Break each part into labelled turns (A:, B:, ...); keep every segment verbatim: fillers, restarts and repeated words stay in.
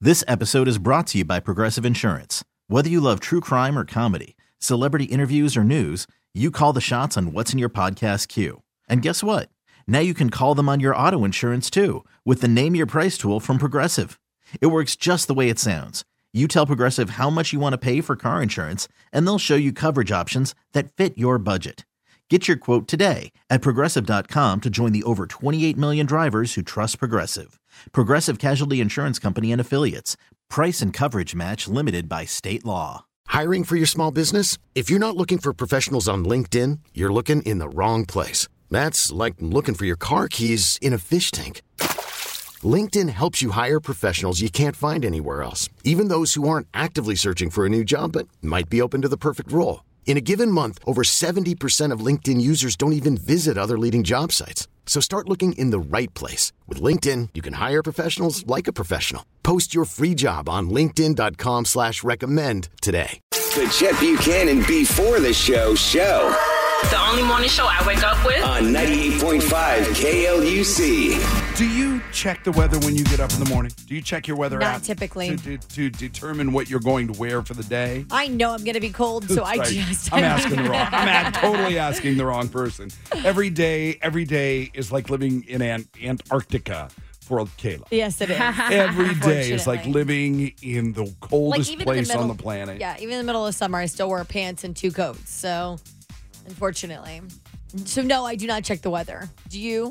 A: This episode is brought to you by Progressive Insurance. Whether you love true crime or comedy, celebrity interviews or news, you call the shots on what's in your podcast queue. And guess what? Now you can call them on your auto insurance too with the Name Your Price tool from Progressive. It works just the way it sounds. You tell Progressive how much you want to pay for car insurance, and they'll show you coverage options that fit your budget. Get your quote today at Progressive dot com to join the over twenty-eight million drivers who trust Progressive. Progressive Casualty Insurance Company and Affiliates. Price and coverage match limited by state law.
B: Hiring for your small business? If you're not looking for professionals on LinkedIn, you're looking in the wrong place. That's like looking for your car keys in a fish tank. LinkedIn helps you hire professionals you can't find anywhere else, even those who aren't actively searching for a new job but might be open to the perfect role. In a given month, over seventy percent of LinkedIn users don't even visit other leading job sites. So start looking in the right place. With LinkedIn, you can hire professionals like a professional. Post your free job on linkedin dot com slash recommend today.
C: The Chet Buchanan Before the Show show.
D: The only morning show I wake up with.
C: On ninety-eight point five K L U C.
E: Do you check the weather when you get up in the morning? Do you check your weather
F: Not
E: app
F: typically.
E: To, to, to determine what you're going to wear for the day?
F: I know I'm going to be cold, so I
E: Right.
F: just...
E: I'm asking the wrong. I'm at, totally asking the wrong person. Every day, every day is like living in Ant- Antarctica for Kayla.
F: Yes, it is.
E: Every day is like
F: Unfortunately.
E: living in the coldest
F: even in
E: place
F: middle,
E: on the planet.
F: Yeah, even in the middle of summer, I still wear pants and two coats. So, unfortunately. So, no, I do not check the weather. Do you?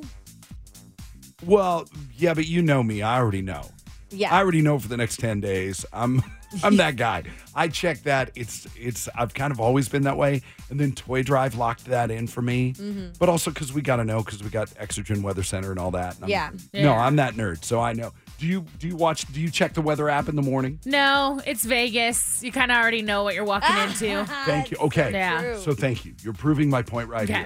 E: Well, yeah, but you know me. I already know.
F: Yeah.
E: I already know for the next ten days. I'm I'm that guy. I check that. It's it's I've kind of always been that way. And then Toy Drive locked that in for me.
F: Mm-hmm.
E: But also because we got to know because we got Exogen Weather Center and all that. And I'm-
F: Yeah.
E: No, I'm that nerd, so I know. Do you do you watch do you check the weather app in the morning?
G: No, it's Vegas. You kind of already know what you're walking into.
E: Thank you. Okay.
G: Yeah.
F: True.
E: So thank you. You're proving my point right
G: Okay.
E: here.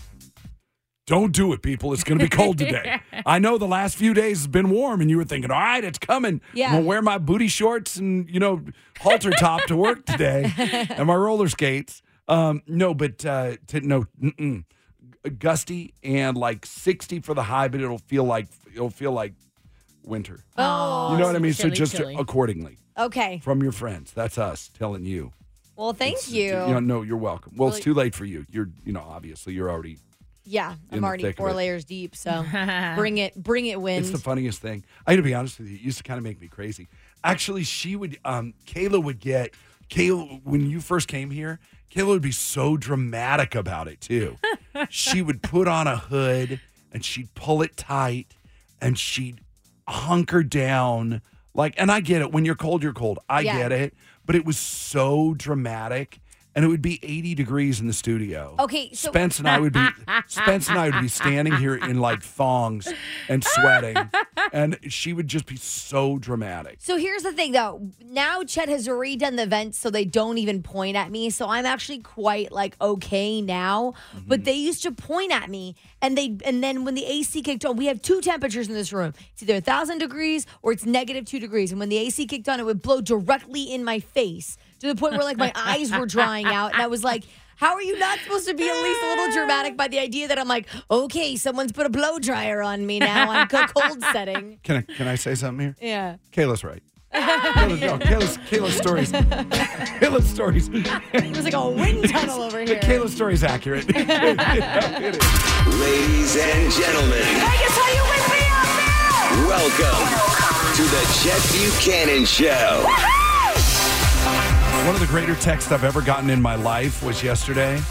E: Don't do it, people. It's going to be cold today. I know the last few days has been warm, and you were thinking, all right, it's coming.
F: Yeah.
E: I'm going to wear my booty shorts and, you know, halter top to work today and my roller skates. Um, no, but uh, to, no, mm-mm. Gusty and like sixty for the high, but it'll feel like it'll feel like winter.
F: Oh.
E: You know what I mean? so
G: chilly,
E: just
G: chilly.
E: accordingly
F: Okay.
E: from your friends. That's us telling you.
F: Well, thank
E: It's-
F: you.
E: You know, no, you're welcome. Well, it's
F: Really-
E: too late for you. You're, you know, obviously you're already.
F: Yeah,
E: in
F: I'm
E: the
F: already
E: thick of
F: four
E: it.
F: layers deep, so bring it, bring it, wind.
E: It's the funniest thing. I got to be honest with you. It used to kind of make me crazy. Actually, she would, um, Kayla would get, Kayla, when you first came here, Kayla would be so dramatic about it too. She would put on a hood and she'd pull it tight and she'd hunker down. Like, and I get it. When you're cold, you're cold. I
F: Yeah.
E: get it. But it was so dramatic. And it would be eighty degrees in the studio.
F: Okay, so-
E: Spence and I would be Spence and I would be standing here in like thongs and sweating, and she would just be so dramatic.
F: So here's the thing, though. Now Chet has redone the vents so they don't even point at me. So I'm actually quite like okay now.
E: Mm-hmm.
F: But they used to point at me, and they and then when the A C kicked on, we have two temperatures in this room. It's either a thousand degrees or it's negative two degrees. And when the A C kicked on, it would blow directly in my face to the point where like my eyes were drying out, and I was like, how are you not supposed to be at least a little dramatic by the idea that I'm like, okay, someone's put a blow dryer on me now on a cold setting?
E: Can I can I say something here?
F: Yeah.
E: Kayla's right. Kayla's, no, Kayla's, Kayla's stories. Kayla's stories.
F: There's like a wind tunnel over here.
E: Kayla's story's accurate. It is.
C: Ladies and gentlemen,
D: Vegas, are you with me out there?
C: welcome to the Chet Buchanan Show.
E: One of the greater texts I've ever gotten in my life was yesterday.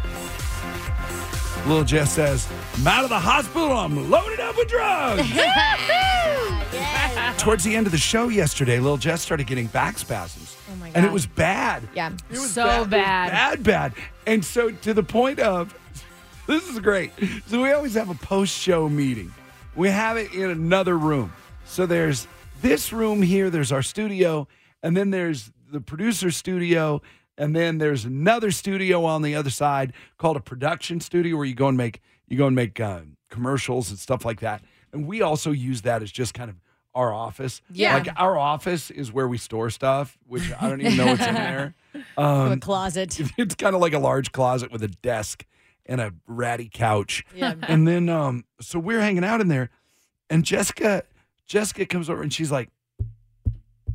E: Little Jess says, I'm out of the hospital. I'm loaded up with drugs. Towards the end of the show yesterday, Little Jess started getting back spasms.
F: Oh my
E: And it
F: God.
E: was bad.
F: Yeah.
E: It was
G: So
E: bad. It was
G: bad.
E: bad, bad. And so to the point of, this is great. So we always have a post-show meeting. We have it in another room. So there's this room here, there's our studio, and then there's the producer studio, and then there's another studio on the other side called a production studio where you go and make you go and make uh, commercials and stuff like that. And we also use that as just kind of our office.
F: Yeah.
E: Like our office is where we store stuff, which I don't even know what's in there. Um,
F: a closet.
E: It's kind of like a large closet with a desk and a ratty couch.
F: Yeah.
E: And then, um, so we're hanging out in there, and Jessica, Jessica comes over and she's like,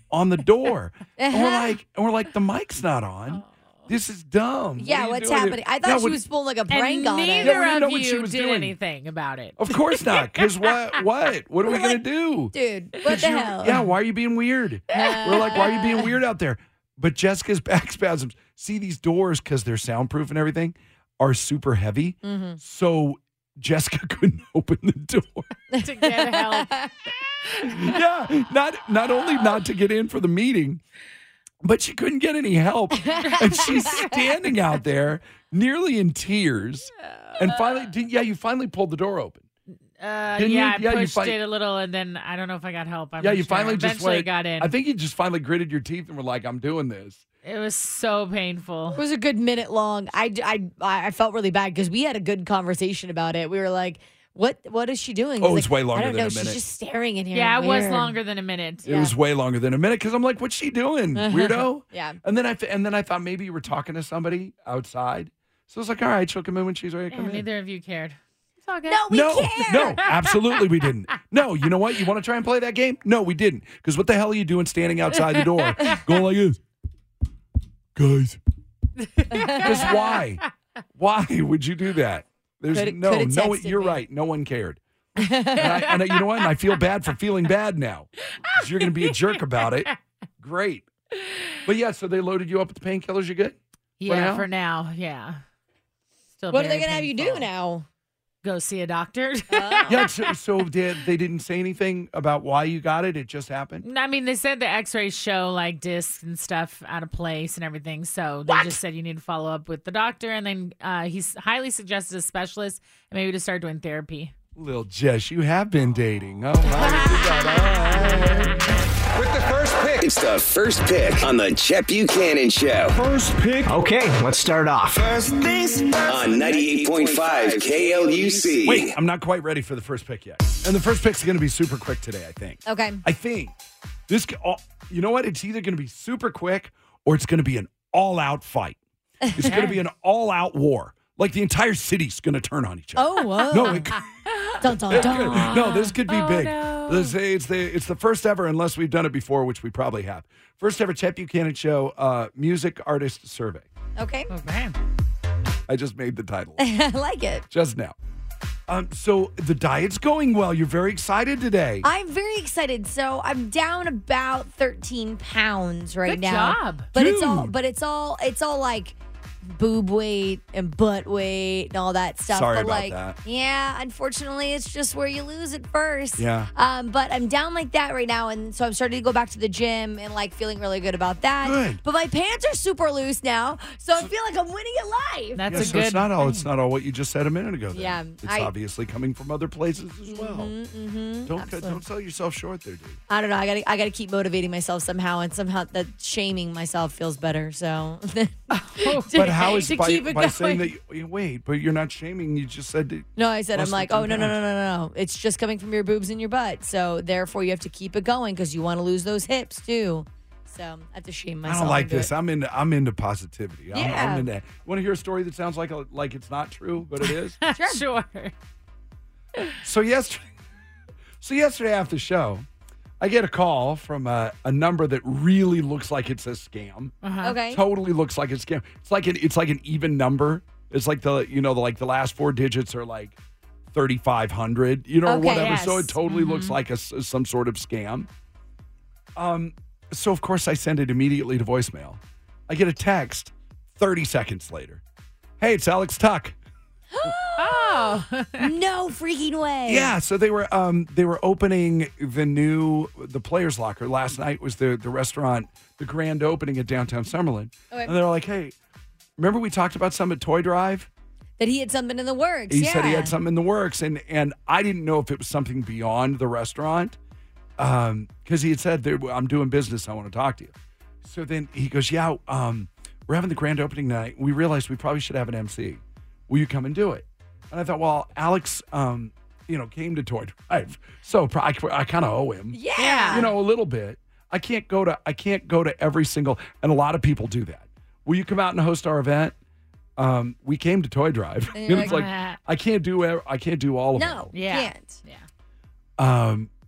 E: on the door. And we're like, and we're like, the mic's not on. This is dumb. What
F: Yeah,
E: are you
F: what's
E: doing here?
F: happening? I thought
E: Yeah,
F: she
E: what-
F: was pulling like a
G: And
F: prank on
G: neither
F: it.
E: Yeah, we didn't know
G: of
E: what she
G: you
E: was
G: did
E: doing.
G: anything about it.
E: Of course not. Because what? What? What are we
F: We're
E: gonna
F: like,
E: do?
F: Dude, what the
E: You-
F: hell?
E: Yeah, why are you being weird? We're like, why are you being weird out there? But Jessica's back spasms. See, these doors, because they're soundproof and everything, are super heavy.
F: Mm-hmm.
E: So Jessica couldn't open the door.
G: To get help.
E: yeah, not not only not to get in for the meeting, but she couldn't get any help. And she's standing out there nearly in tears. And finally, did- yeah, you finally pulled the door open.
G: Uh,
E: Didn't you?
G: yeah, I
E: Yeah, you
G: pushed
E: fi-
G: it a little, and then I don't know if I got help. I'm
E: yeah,
G: not
E: you
G: sure.
E: finally just
G: Eventually
E: went,
G: got in.
E: I think you just finally gritted your teeth and were like, I'm doing this.
G: It was so painful.
F: It was a good minute long. I, I, I felt really bad because we had a good conversation about it. We were like, what What is she doing?
E: Oh,
F: He's
E: it's
F: like,
E: way longer
F: I don't
E: than
F: know.
E: a minute.
F: She's just staring in here.
G: Yeah, it was
F: Weird.
G: longer than a minute.
E: It was way longer than a minute because I'm like, what's she doing, weirdo?
F: Yeah.
E: And then I th- and then I thought maybe you were talking to somebody outside. So I was like, all right, she'll come in when she's ready to
G: Yeah,
E: come in.
G: neither of you cared. It's all good.
F: No, we
E: no,
F: care.
E: no, absolutely we didn't. No, you know what? You want to try and play that game? No, we didn't. Because what the hell are you doing standing outside the door going like this? Guys. Because why? Why would you do that? There's
F: Coulda-
E: no,
F: coulda
E: no,
F: texted
E: you're
F: me.
E: right. No one cared. and, I, and I- you know what? And I feel bad for feeling bad now. 'Cause you're going to be a jerk about it. Great. But yeah, so they loaded you up with the painkillers. You good?
G: Yeah,
E: now?
G: for now, yeah. Still
F: What are they
G: very
F: going to have you do
G: painful.
F: now?
G: Go see a doctor.
E: Yeah. So, so did, they didn't say anything about why you got it. It just happened.
G: I mean, they said the X-rays show like discs and stuff out of place and everything. So they just said you need to follow up with the doctor, and then uh, he's highly suggested a specialist and maybe to start doing therapy.
E: Lil Jess, you have been dating. Oh my God.
C: With the first pick. It's the first pick on the Chet Buchanan Show
H: First pick. Okay, let's start off.
C: on ninety-eight point five K L U C.
E: Wait, I'm not quite ready for the first pick yet. And the first pick's going to be super quick today, I think.
F: Okay.
E: I think this, c- all- you know what? It's either going to be super quick or it's going to be an all-out fight. It's going to be an all-out war. Like the entire city's going to turn on each other.
F: Oh, whoa.
E: No, it,
F: Dun, dun,
E: it
F: dun.
E: could- no, this could be
G: Oh,
E: big.
G: no.
E: This- it's the it's the first ever, unless we've done it before, which we probably have. First ever Chet Buchanan Show uh, music artist survey.
F: Okay.
G: Okay.
E: I just made the title
F: I like it.
E: just now. Um, so the diet's going well. You're very excited today.
F: I'm very excited. So I'm down about thirteen pounds right
G: Good
F: now.
G: job.
F: But it's all
E: Dude.
F: but it's all it's all like boob weight and butt weight and all that stuff.
E: Sorry
F: but
E: about
F: like
E: that.
F: yeah, unfortunately it's just where you lose it first.
E: Yeah.
F: Um, but I'm down like that right now, and so I'm starting to go back to the gym and like feeling really good about that.
E: Good.
F: But my pants are super loose now, so I feel like I'm winning at life.
G: That's
E: yeah,
G: a
E: so
G: good.
E: it's not all it's not all what you just said a minute ago. Then.
F: Yeah,
E: it's
F: I-
E: obviously coming from other places as well.
F: mm-hmm,
E: don't
F: absolutely.
E: don't sell yourself short there, dude.
F: I don't know. I got to I got to keep motivating myself somehow, and somehow that shaming myself feels better. So,
E: But how is
G: to
E: by,
G: keep it
E: by saying
G: going.
E: that? You, wait, but you're not shaming. You just said that.
F: no, I said I'm
E: Lost
F: like,
E: fifteen
F: oh no no no
E: pounds.
F: no no no. It's just coming from your boobs and your butt. So therefore, you have to keep it going because you want to lose those hips too. So I have to shame
E: I
F: myself.
E: don't like
F: into
E: this.
F: it.
E: I'm into I'm into positivity. I'm,
F: Yeah.
E: I'm into. Want to hear a story that sounds like a, like it's not true, but it is?
G: Sure.
E: So yesterday, so yesterday after the show, I get a call from a, a number that really looks like it's a scam.
F: Okay.
E: Totally looks like it's a scam. It's like an it's like an even number. It's like the you know the like the last four digits are like thirty-five hundred, you know, or
F: Okay,
E: whatever. So it
G: yes.
E: totally looks like a s some sort of scam. Um. So of course I send it immediately to voicemail. I get a text thirty seconds later. Hey, it's Alex Tuck.
G: Oh.
F: No freaking way.
E: Yeah, so they were um they were opening the new the Players Locker last night was the the restaurant the grand opening at downtown Summerlin,
F: Okay.
E: and they were like, hey, remember we talked about some at Toy Drive?
F: That he had something in the works.
E: He
F: yeah.
E: said he had something in the works, and and I didn't know if it was something beyond the restaurant, um because he had said there, I'm doing business, I want to talk to you. So then he goes, yeah, um we're having the grand opening night. We realized we probably should have an M C. Will you come and do it? And I thought, well, Alex, um, you know, came to Toy Drive, so pro- I, I kind of owe him,
F: Yeah.
E: you know, a little bit. I can't go to, I can't go to every single, and a lot of people do that. Will you come out and host our event? Um, we came to Toy Drive,
F: And
E: and,
F: you're
E: it's
G: like,
E: like
G: "Ah."
E: I can't do, ev- I can't do all of
F: No,
G: Yeah.
F: can't.
G: Yeah.
E: them. Um,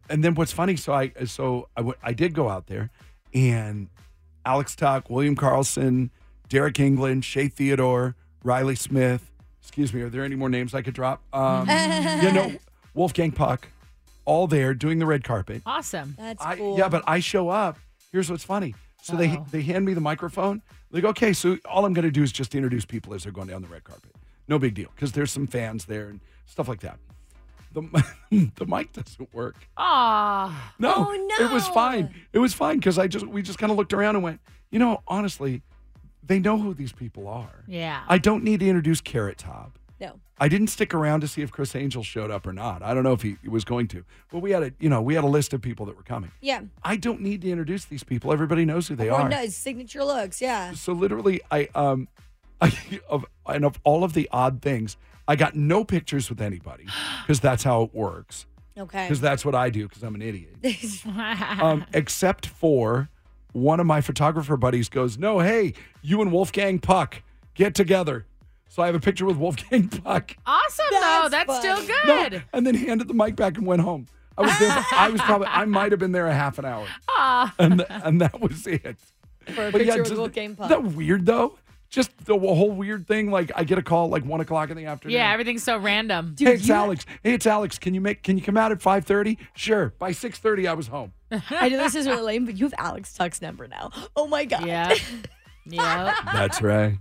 E: and then what's funny? So I so I, w- I did go out there, and Alex Tuck, William Carlson, Derek England, Shea Theodore, Riley Smith. Excuse me, are there any more names I could drop? Um, you know, Wolfgang Puck, all there doing the red carpet.
G: Awesome.
F: That's
E: I,
F: cool.
E: yeah, but I show up. Here's what's funny. So they
G: Uh-oh.
E: they hand me the microphone. They go, okay, so all I'm going to do is just introduce people as they're going down the red carpet. No big deal, because there's some fans there and stuff like that. The the mic doesn't work.
G: Aw.
E: No,
F: Oh, no.
E: it was fine. It was fine because I just we just kind of looked around and went, you know, honestly, they know who these people are.
G: Yeah.
E: I don't need to introduce Carrot Top.
F: No.
E: I didn't stick around to see if Chris Angel showed up or not. I don't know if he was going to, but we had a you know we had a list of people that were coming.
F: Yeah.
E: I don't need to introduce these people. Everybody knows who they
F: Or
E: are.
F: no, signature looks. Yeah.
E: So literally, I um, I of and of all of the odd things, I got no pictures with anybody because that's how it works.
F: Okay.
E: Because that's what I do because I'm an idiot. um, except for one of my photographer buddies goes, no, hey, you and Wolfgang Puck get together. So I have a picture with Wolfgang Puck.
G: Awesome,
F: That's
G: though. That's
F: fun.
G: still
E: No,
G: good.
E: and then handed the mic back and went home. I was there. I was probably. I might have been there a half an hour,
G: Aw.
E: and th- and that was it.
F: For a
E: But
F: picture with
E: just-
F: Wolfgang Puck.
E: Isn't that weird though? Just the whole weird thing. Like I get a call like one o'clock in the afternoon.
G: Yeah, everything's so random.
E: Hey, it's Alex. Hey, it's Alex. Can you make? Can you come out at five thirty? Sure. By six thirty, I was home.
F: I know this is really lame, but you have Alex Tuck's number now. Oh my God.
G: Yeah. Yep.
E: That's right.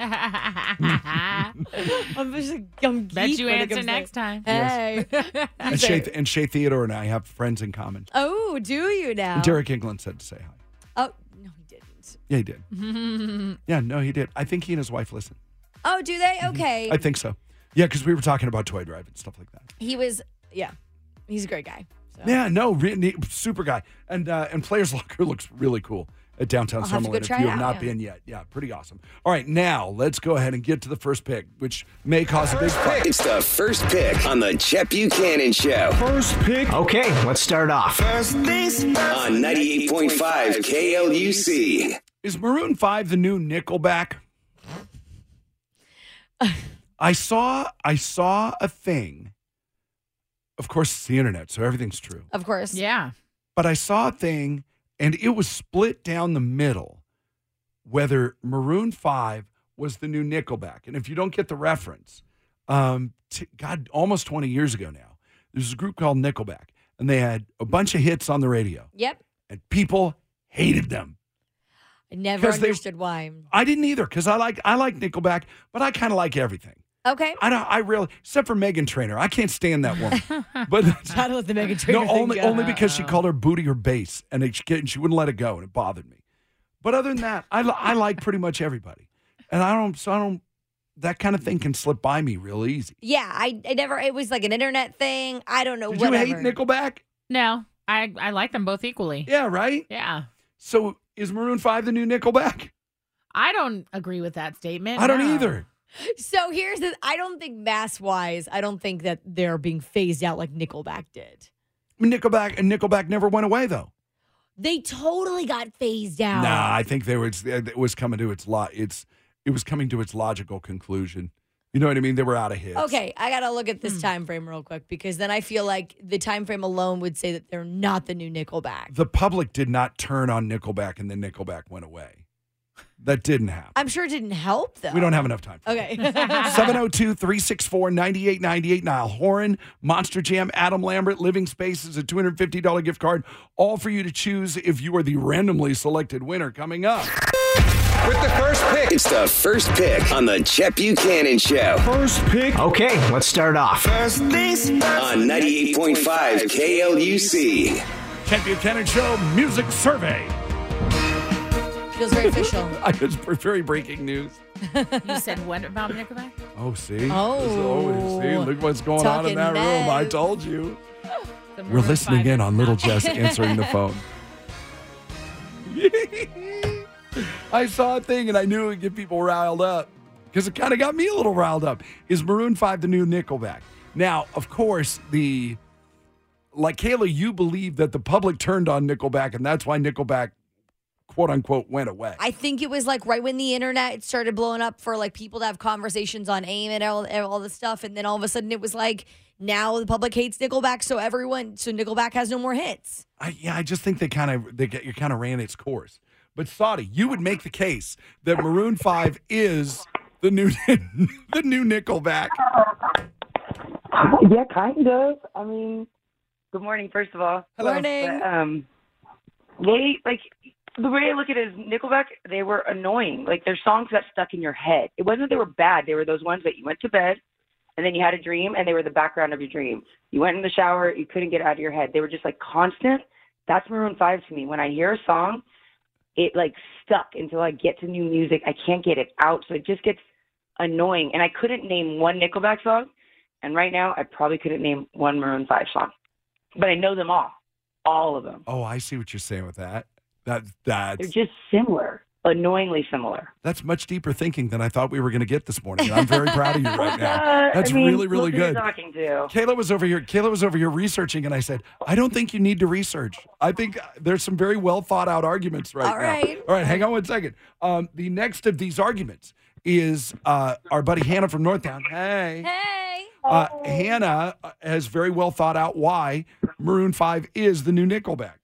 F: I'm just like, I'm
G: Bet
F: geek
G: you
F: when it
G: answer
F: comes to-
G: next time.
F: Hey.
E: And Shay, and Shay Theodore and I have friends in common.
F: Oh, do you now?
E: Derek England said to say hi.
F: Oh, no, he didn't.
E: Yeah, he did. Yeah, no, he did. I think he and his wife listen.
F: Oh, do they? Okay.
E: I think so. Yeah, because we were talking about Toy Drive and stuff like that.
F: He was, yeah, he's a great guy. So.
E: Yeah, no, really, super guy. And uh, and Players Locker looks really cool at downtown
F: I'll have to go
E: Summerlin. If
F: try
E: you
F: it
E: have
F: out,
E: not
F: yeah.
E: been yet, yeah, pretty awesome. All right, now let's go ahead and get to the first pick, which may cause a big fight.
C: It's the first pick on the Chet Buchanan Show
H: First pick. Okay, let's start off.
C: on ninety-eight point five K L U C.
E: Is Maroon five the new Nickelback? I saw I saw a thing. Of course, it's the internet, so everything's true.
F: Of course.
G: Yeah.
E: But I saw a thing, and it was split down the middle whether Maroon five was the new Nickelback. And if you don't get the reference, um, t- God, almost twenty years ago now, there's a group called Nickelback, and they had a bunch of hits on the radio,
F: Yep.
E: and people hated them.
F: I never
E: 'Cause they-
F: understood why.
E: I didn't either, because I like I like Nickelback, but I kind of like everything.
F: Okay.
E: I don't. I really, except for Megan Trainor, I can't stand that woman. But
F: Try to let the Megan Trainor
E: no,
F: thing
E: only
F: go.
E: only because she called her booty her bass, and it, and she wouldn't let it go, and it bothered me. But other than that, I li- I like pretty much everybody, and I don't. So I don't. That kind of thing can slip by me real easy.
F: Yeah, I, I never, it was like an internet thing. I don't know.
E: Did
F: whatever.
E: you hate Nickelback?
G: No, I, I like them both equally.
E: Yeah, right.
G: Yeah.
E: So is Maroon five the new Nickelback?
G: I don't agree with that statement.
E: I don't
G: no.
E: either.
F: So here's the, I don't think mass wise, I don't think that they're being phased out like Nickelback did.
E: I mean, Nickelback and Nickelback never went away though.
F: They totally got phased out.
E: Nah, I think there was it was coming to its lo- It's it was coming to its logical conclusion. You know what I mean? They were out of hits.
F: Okay, I gotta look at
E: Hmm.
F: this time frame real quick because then I feel like the time frame alone would say that they're not the new Nickelback.
E: The public did not turn on Nickelback and then Nickelback went away. That didn't happen.
F: I'm sure it didn't help though.
E: We don't have enough time.
F: Okay.
E: seven oh two, three six four, nine eight nine eight. Niall Horan, Monster Jam, Adam Lambert, Living Spaces, a two hundred fifty dollars gift card, all for you to choose if you are the randomly selected winner coming up.
C: With the first pick, it's the first pick on the Chet Buchanan Show
H: First pick. Okay, let's start off.
C: on ninety-eight point five K L U C.
E: Chet Buchanan Show Music Survey.
F: Feels very official.
E: I was very breaking news.
G: You said what about Nickelback?
E: Oh, see?
F: Oh.
E: see, look what's going on in
F: Talking
E: that room. I
F: mess.
E: told you.
G: The
E: We're
G: Maroon
E: listening
G: five
E: in
G: is
E: on Little
G: not-
E: Jess answering the phone. I saw a thing and I knew it would get people riled up because it kind of got me a little riled up. Is Maroon five the new Nickelback? Now, of course, the like Kayla, you believe that the public turned on Nickelback and that's why Nickelback, quote unquote, went away.
F: I think it was like right when the internet started blowing up for like people to have conversations on AIM and all, and all this stuff. And then all of a sudden it was like now the public hates Nickelback, so everyone, so Nickelback has no more hits.
E: I, yeah, I just think they kind of they get, you kind of ran its course. But Saudi, you would make the case that Maroon five is the new the new Nickelback.
I: Yeah, kind of. I mean, good morning, first of all.
F: Hello. Morning.
I: But, um, they, like, the way I look at it is Nickelback, they were annoying. Like, their songs got stuck in your head. It wasn't they were bad. They were those ones that you went to bed, and then you had a dream, and they were the background of your dream. You went in the shower, you couldn't get it out of your head. They were just, like, constant. That's Maroon five to me. When I hear a song, it, like, stuck until I get to new music. I can't get it out, so it just gets annoying. And I couldn't name one Nickelback song. And right now, I probably couldn't name one Maroon five song. But I know them all. All of them.
E: Oh, I see what you're saying with that. That that's
I: They're just similar. Annoyingly similar.
E: That's much deeper thinking than I thought we were going to get this morning. And I'm very proud of you right now. That's
I: I mean,
E: really, really
I: look who you're
E: good.
I: Talking to.
E: Kayla was over here. Kayla was over here researching, and I said, I don't think you need to research. I think there's some very well thought out arguments right
F: All
E: now.
F: right.
E: All right, hang on one second. Um, the next of these arguments is uh, our buddy Hannah from Northtown. Hey.
F: Hey.
E: Uh, Hannah has very well thought out why Maroon five is the new Nickelback.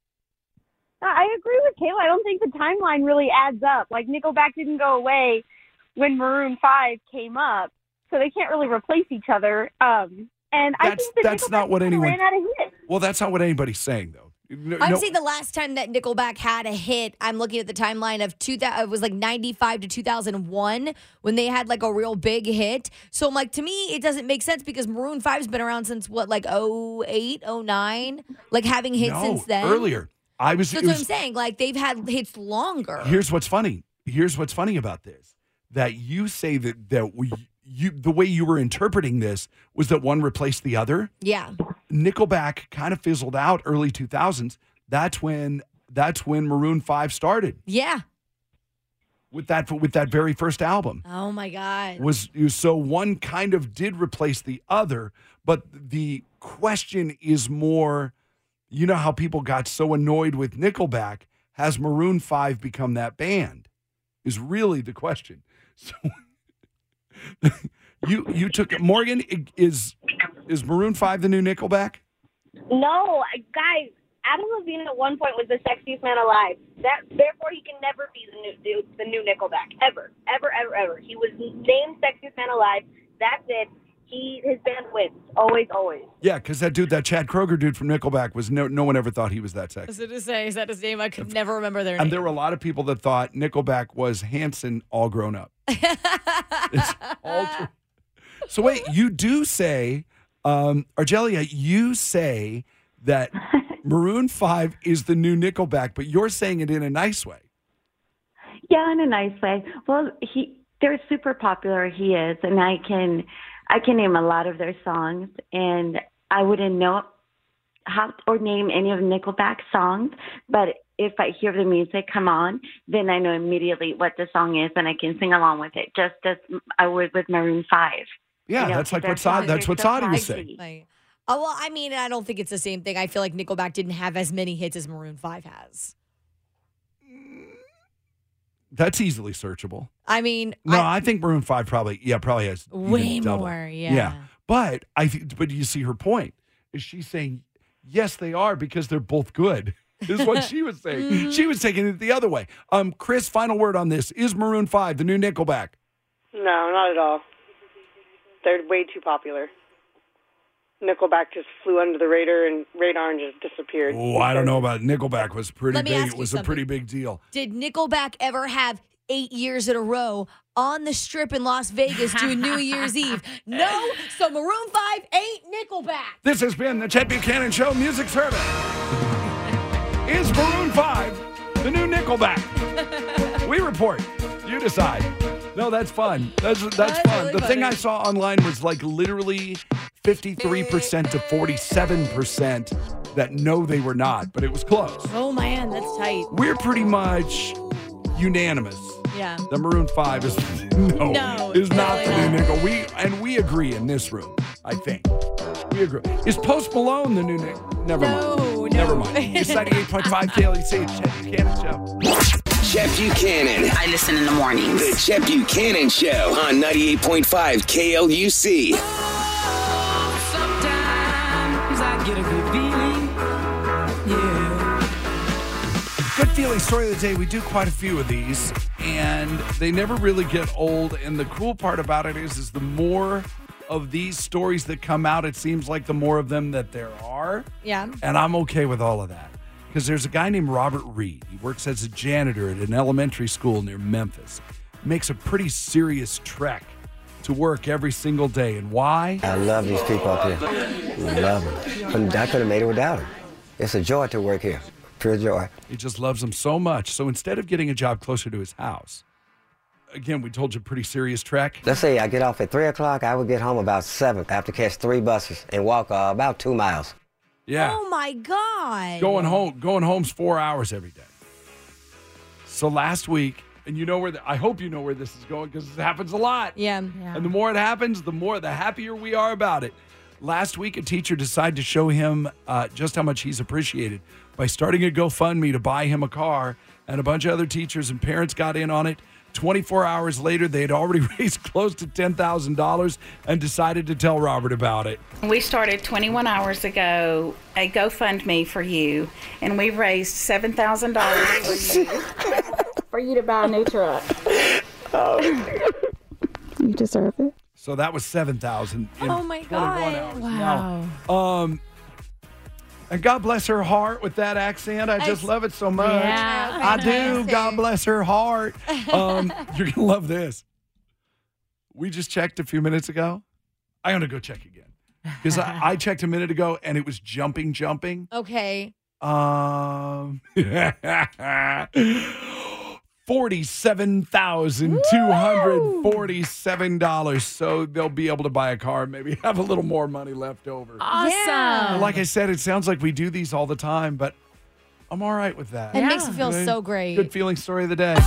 J: I agree with Kayla. I don't think the timeline really adds up. Like, Nickelback didn't go away when Maroon five came up, so they can't really replace each other. Um, and I
E: That's
J: think that
E: that's
J: Nickelback
E: not what anyone.
J: ran out of hits.
E: Well, that's not what anybody's saying though. No,
F: I'm
E: no-
F: saying the last time that Nickelback had a hit, I'm looking at the timeline of two thousand, it was like ninety-five to two thousand one when they had like a real big hit. So I'm like, to me, it doesn't make sense because Maroon five's been around since what, like oh eight, oh nine, like having hits
E: no,
F: since then.
E: earlier. I was.
F: So
E: it
F: that's what
E: was-
F: I'm saying. Like they've had hits longer.
E: Here's what's funny. Here's what's funny about this. That you say that that we, you the way you were interpreting this was that one replaced the other.
F: Yeah.
E: Nickelback kind of fizzled out early two thousands. That's when that's when Maroon five started.
F: Yeah.
E: With that with that very first album.
F: Oh my God.
E: Was so one kind of did replace the other, but the question is more, you know how people got so annoyed with Nickelback, has Maroon five become that band? Is really the question. So you you took Morgan, is is Maroon five the new Nickelback?
J: No, guys, Adam Levine at one point was the sexiest man alive. That therefore he can never be the new the, the new Nickelback ever, ever, ever, ever. He was named sexiest man alive. That's it. He his band wins always, always.
E: Yeah, because that dude, that Chad Kroger dude from Nickelback, was no no one ever thought he was that sexy.
F: I was going to say, is that his name? I could never remember their name.
E: And there were a lot of people that thought Nickelback was Hanson all grown up. It's all true. So wait, you do say, um, Argelia, you say that Maroon five is the new Nickelback, but you're saying it in a nice way.
K: Yeah, in a nice way. Well, he they're super popular. He is, and I can I can name a lot of their songs, and I wouldn't know how or name any of Nickelback's songs, but if I hear the music come on, then I know immediately what the song is, and I can sing along with it, just as I would with Maroon five.
E: Yeah,
K: You know,
E: that's like
K: their
E: what Saudi,
K: songs
E: that's
K: are
E: what
K: so
E: Saudi was
K: catchy.
E: saying.
F: Like, oh, well, I mean, I don't think it's the same thing. I feel like Nickelback didn't have as many hits as Maroon five has.
E: That's easily searchable.
F: I mean,
E: No,
F: I,
E: I, think Maroon five probably, yeah, probably has even
F: way
E: double.
F: more. Yeah.
E: Yeah, but I, th- but you see her point. Is she saying yes, they are because they're both good? Is what she was saying.
F: Mm-hmm.
E: She was taking it the other way. Um, Chris, final word on this: is Maroon five the new Nickelback?
L: No, not at all. They're way too popular. Nickelback just flew under the radar and radar and just disappeared.
E: Oh, I don't know about Nickelback. Was pretty
F: Let me
E: big.
F: ask
E: It
F: you
E: was a
F: something.
E: pretty big deal.
F: Did Nickelback ever have eight years in a row on the strip in Las Vegas doing New Year's Eve? No. So Maroon five ain't Nickelback.
E: This has been the Chet Buchanan Show Music Service. Is Maroon five the new Nickelback? We report. You decide. No, that's fun. That's that's,
F: That's
E: fun.
F: really
E: the thing
F: funny.
E: I saw online was like literally fifty-three percent to forty-seven percent that no, they were not, but it was close.
F: Oh man, that's tight.
E: We're pretty much unanimous.
F: Yeah.
E: The Maroon five is no,
F: No,
E: is not the
F: totally
E: new Nickel. We and we agree in this room. I think we agree. Is Post Malone the new Nickel? Never
F: No,
E: mind.
F: no.
E: Never mind. It's ninety-eight point five K L E C. Chet Buchanan Show.
C: Chet Buchanan.
D: I listen in the mornings.
C: The Chet Buchanan Show on ninety-eight point five K L U C.
E: feeling story of the day. We do quite a few of these, and they never really get old. And the cool part about it is, is the more of these stories that come out, it seems like the more of them that there are.
F: Yeah.
E: And I'm okay with all of that. Because there's a guy named Robert Reed. He works as a janitor at an elementary school near Memphis. Makes a pretty serious trek to work every single day. And why?
M: I love these people up here. Love them. Couldn't- I could have made it without them. It's a joy to work here. Pure joy.
E: He just loves them so much. So instead of getting a job closer to his house, again, we told you pretty serious trek.
M: Let's say I get off at three o'clock. I would get home about seven after catch three buses and walk uh, about two miles.
E: Yeah.
F: Oh my God.
E: Going home, going home's four hours every day. So last week, and you know where, the, I hope you know where this is going because it happens a lot.
F: Yeah.
E: And the more it happens, the more, the happier we are about it. Last week, a teacher decided to show him uh, just how much he's appreciated by starting a GoFundMe to buy him a car, and a bunch of other teachers and parents got in on it. twenty-four hours later, they had already raised close to ten thousand dollars and decided to tell Robert about it.
N: We started twenty-one hours ago a GoFundMe for you, and we've raised seven thousand dollars for you, for you to buy a new truck.
O: Oh. You deserve it.
E: So that was seven thousand dollars in
F: Oh my
E: twenty-one
F: God.
E: hours.
G: Wow.
E: Now, um, and God bless her heart with that accent. I just
F: I-
E: love it so much.
G: Yeah.
E: I do. God bless her heart. Um, you're going to love this. We just checked a few minutes ago. I'm going to go check again. Because I, I checked a minute ago and it was jumping, jumping.
F: Okay.
E: Um, forty-seven thousand two hundred forty-seven dollars. So they'll be able to buy a car, maybe have a little more money left over.
G: Awesome.
F: Yeah.
E: Like I said, it sounds like we do these all the time, but I'm all right with that.
F: It makes me feel
E: Okay?
F: so great.
E: Good feeling story of the day.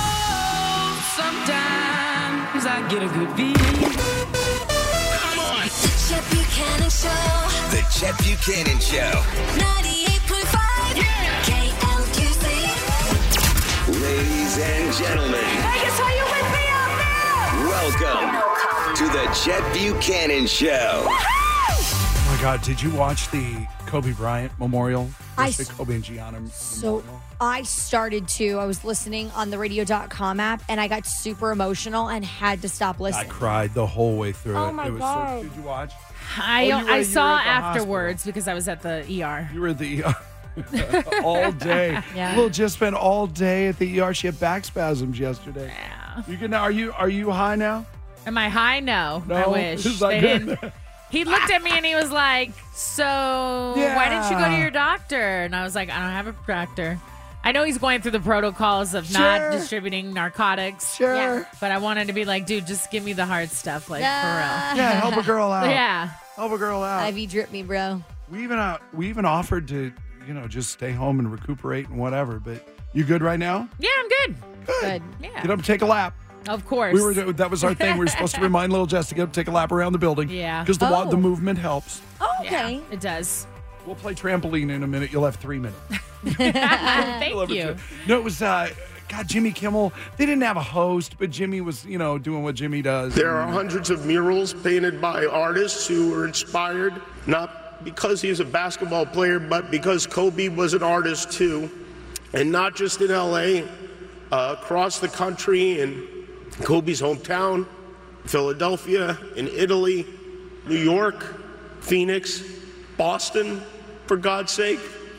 P: Sometimes I get a good feeling. Come on.
D: The Chet Buchanan Show.
C: The Chet Buchanan Show.
D: ninety-eight point five K L Q C.
C: Ladies and gentlemen,
D: Vegas, are you with me out there?
C: welcome to the Chet Buchanan Show.
E: Oh my God, did you watch the Kobe Bryant Memorial?
F: I
E: Just the
F: s-
E: Kobe and Gianna
F: So
E: Memorial?
F: I started to. I was listening on the radio dot com app and I got super emotional and had to stop
E: I
F: listening.
E: cried the whole way through
F: Oh
E: it.
F: my
E: it was
F: God.
E: So, did you watch?
G: I
E: Oh, you were-
G: I
E: you
G: saw
E: were at the
G: afterwards because I was at the E R.
E: You were at the E R all day.
G: Yeah.
E: Will just spent all day at the E R. She had back spasms yesterday.
G: Yeah.
E: You can. Are you are you high now?
G: Am I high? No.
E: No?
G: I wish.
E: Is that
G: They
E: good?
G: didn't. He looked at me and he was like, so why didn't you go to your doctor? And I was like, I don't have a doctor. I know he's going through the protocols of
E: Sure.
G: not distributing narcotics.
E: Sure.
F: Yeah.
G: But I wanted to be like, dude, just give me the hard stuff, like
F: Yeah.
G: for
E: Yeah, help a girl out.
G: real. Yeah.
E: Help a girl out.
F: I V drip me, bro.
E: We even uh, we even offered to, you know, just stay home and recuperate and whatever. But you good right now?
G: Yeah, I'm good.
F: Good.
G: Yeah.
E: Get up, take a lap.
G: Of course.
E: We were that was our thing. We were supposed to remind little Jess to get up, take a lap around the building.
G: Yeah.
E: Because the wa-
F: Oh.
E: the movement helps.
F: Oh,
G: Yeah,
F: okay.
G: it does.
E: We'll play trampoline in a minute. You'll have three minutes.
G: Thank
E: Love it,
G: you.
E: too. No, it was uh, God, Jimmy Kimmel. They didn't have a host, but Jimmy was, you know, doing what Jimmy does.
Q: There are hundreds of murals painted by artists who were inspired, not because he's a basketball player, but because Kobe was an artist too. And not just in L A, uh, across the country, in Kobe's hometown, Philadelphia, in Italy, New York, Phoenix, Boston, for God's sake.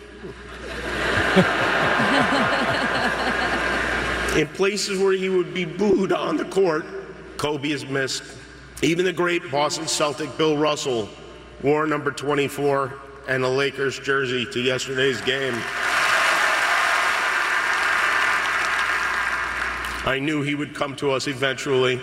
Q: In places where he would be booed on the court, Kobe is missed. Even the great Boston Celtic Bill Russell wore number twenty-four and a Lakers jersey to yesterday's game. I knew he would come to us eventually.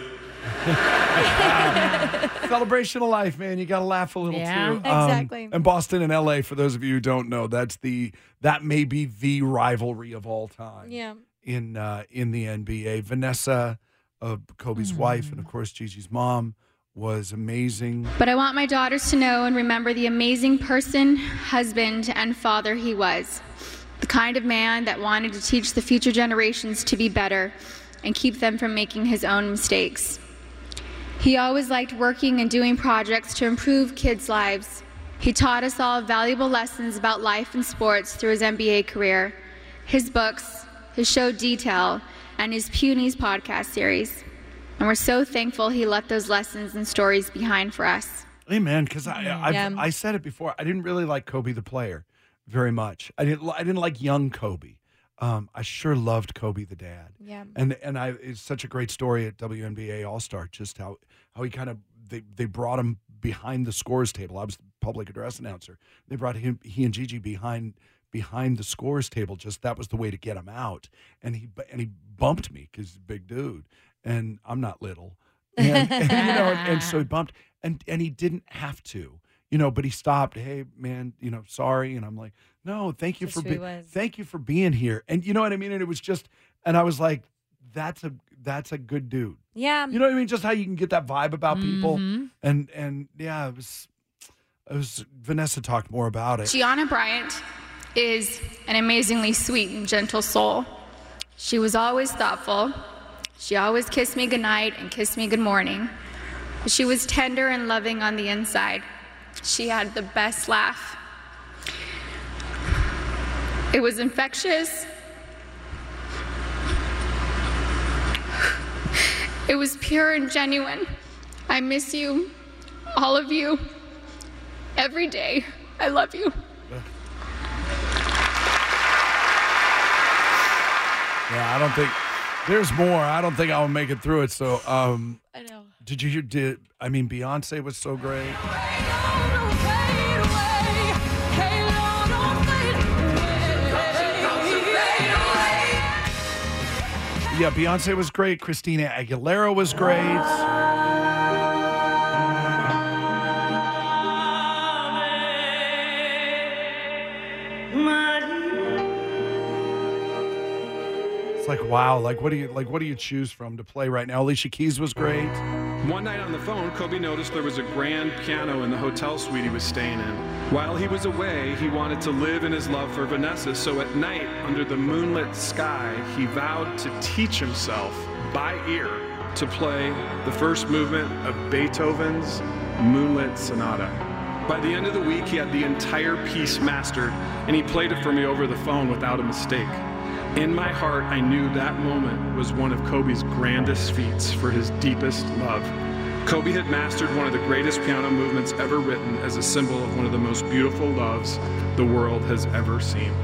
E: Celebration of life, man. You got to laugh a little
G: Yeah.
E: too.
F: Exactly.
E: And Boston and L A, for those of you who don't know, that's the that may be the rivalry of all time.
F: Yeah.
E: In uh, in the N B A, Vanessa, uh, Kobe's
F: Mm-hmm.
E: wife, and of course Gigi's mom, was amazing.
R: But I want my daughters to know and remember the amazing person, husband, and father he was. The kind of man that wanted to teach the future generations to be better and keep them from making his own mistakes. He always liked working and doing projects to improve kids' lives. He taught us all valuable lessons about life and sports through his N B A career. his books, his show Detail, and his Punies podcast series. And we're so thankful he left those lessons and stories behind for us.
E: Amen. Because I, I've,
R: Yeah.
E: I said it before. I didn't really like Kobe the player very much. I didn't. li- I didn't like young Kobe. Um, I sure loved Kobe the dad.
F: Yeah.
E: And and I it's such a great story at W N B A All Star. Just how how he kind of they they brought him behind the scores table. I was the public address announcer. They brought him he and Gigi behind behind the scores table. Just that was the way to get him out. And he and he bumped me because he's a big dude, and I'm not little. And, and, you know, and, and so he bumped, and and he didn't have to, you know, but he stopped. Hey, man, you know, sorry. And I'm like, no, thank you
F: Just
E: for
F: who he
E: being,
F: was.
E: thank you for being here. And you know what I mean. And it was just, and I was like, that's a that's a good dude.
F: Yeah.
E: You know what I mean? Just how you can get that vibe about people,
R: Mhm.
E: and and yeah, it was. It was Vanessa talked more about it.
R: Gianna Bryant is an amazingly sweet and gentle soul. She was always thoughtful. She always kissed me goodnight and kissed me good morning. She was tender and loving on the inside. She had the best laugh. It was infectious. It was pure and genuine. I miss you, all of you, every day. I love you.
E: Yeah, I don't think there's more. I don't think I'll make it through it. So, um,
F: I know.
E: Did you hear? Did I mean Beyonce was so great? Yeah, Beyonce was great. Christina Aguilera was great. It's like, wow, like what do you like what do you choose from to play right now? Alicia Keys was great.
S: One night on the phone, Kobe noticed there was a grand piano in the hotel suite he was staying in. While he was away, he wanted to live in his love for Vanessa, so at night, under the moonlit sky, he vowed to teach himself, by ear, to play the first movement of Beethoven's Moonlit Sonata. By the end of the week, he had the entire piece mastered, and he played it for me over the phone without a mistake. In my heart, I knew that moment was one of Kobe's grandest feats for his deepest love. Kobe had mastered one of the greatest piano movements ever written as a symbol of one of the most beautiful loves the world has ever seen.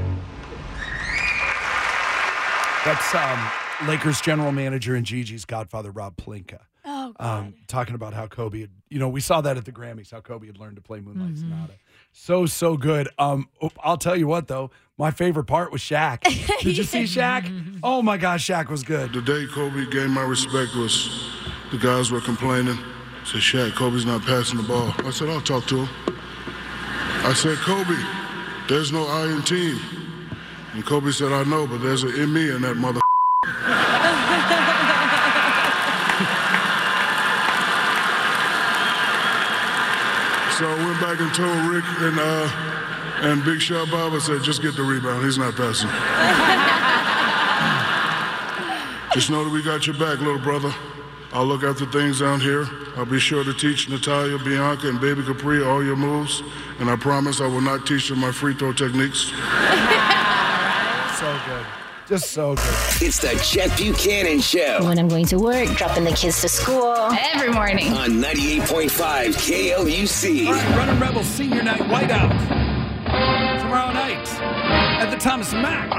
E: That's um, Lakers general manager and Gigi's godfather, Rob Pelinka.
F: Oh,
E: um, talking about how Kobe had, you know, we saw that at the Grammys, how Kobe had learned to play Moonlight Sonata. So, so good. Um, oh, I'll tell you what, though, my favorite part was Shaq. Did you see Shaq? Oh, my gosh, Shaq was good.
T: The day Kobe gained my respect was the guys were complaining. Said, Shaq, Kobe's not passing the ball. I said, I'll talk to him. I said, Kobe, there's no I in team. And Kobe said, I know, but there's an in me in that mother. So I went back and told Rick and uh, and Big Shot Bob, I said, just get the rebound. He's not passing. Just know that we got your back, little brother. I'll look after things down here. I'll be sure to teach Natalia, Bianca, and Baby Capri all your moves. And I promise I will not teach them my free throw techniques.
E: So good. Just so good.
C: It's the Chet Buchanan Show.
U: When I'm going to work, dropping the kids to school. Every morning.
C: On ninety-eight point five K L U C.
E: All right, Running Rebels Senior Night Whiteout. Tomorrow night at the Thomas and Mack.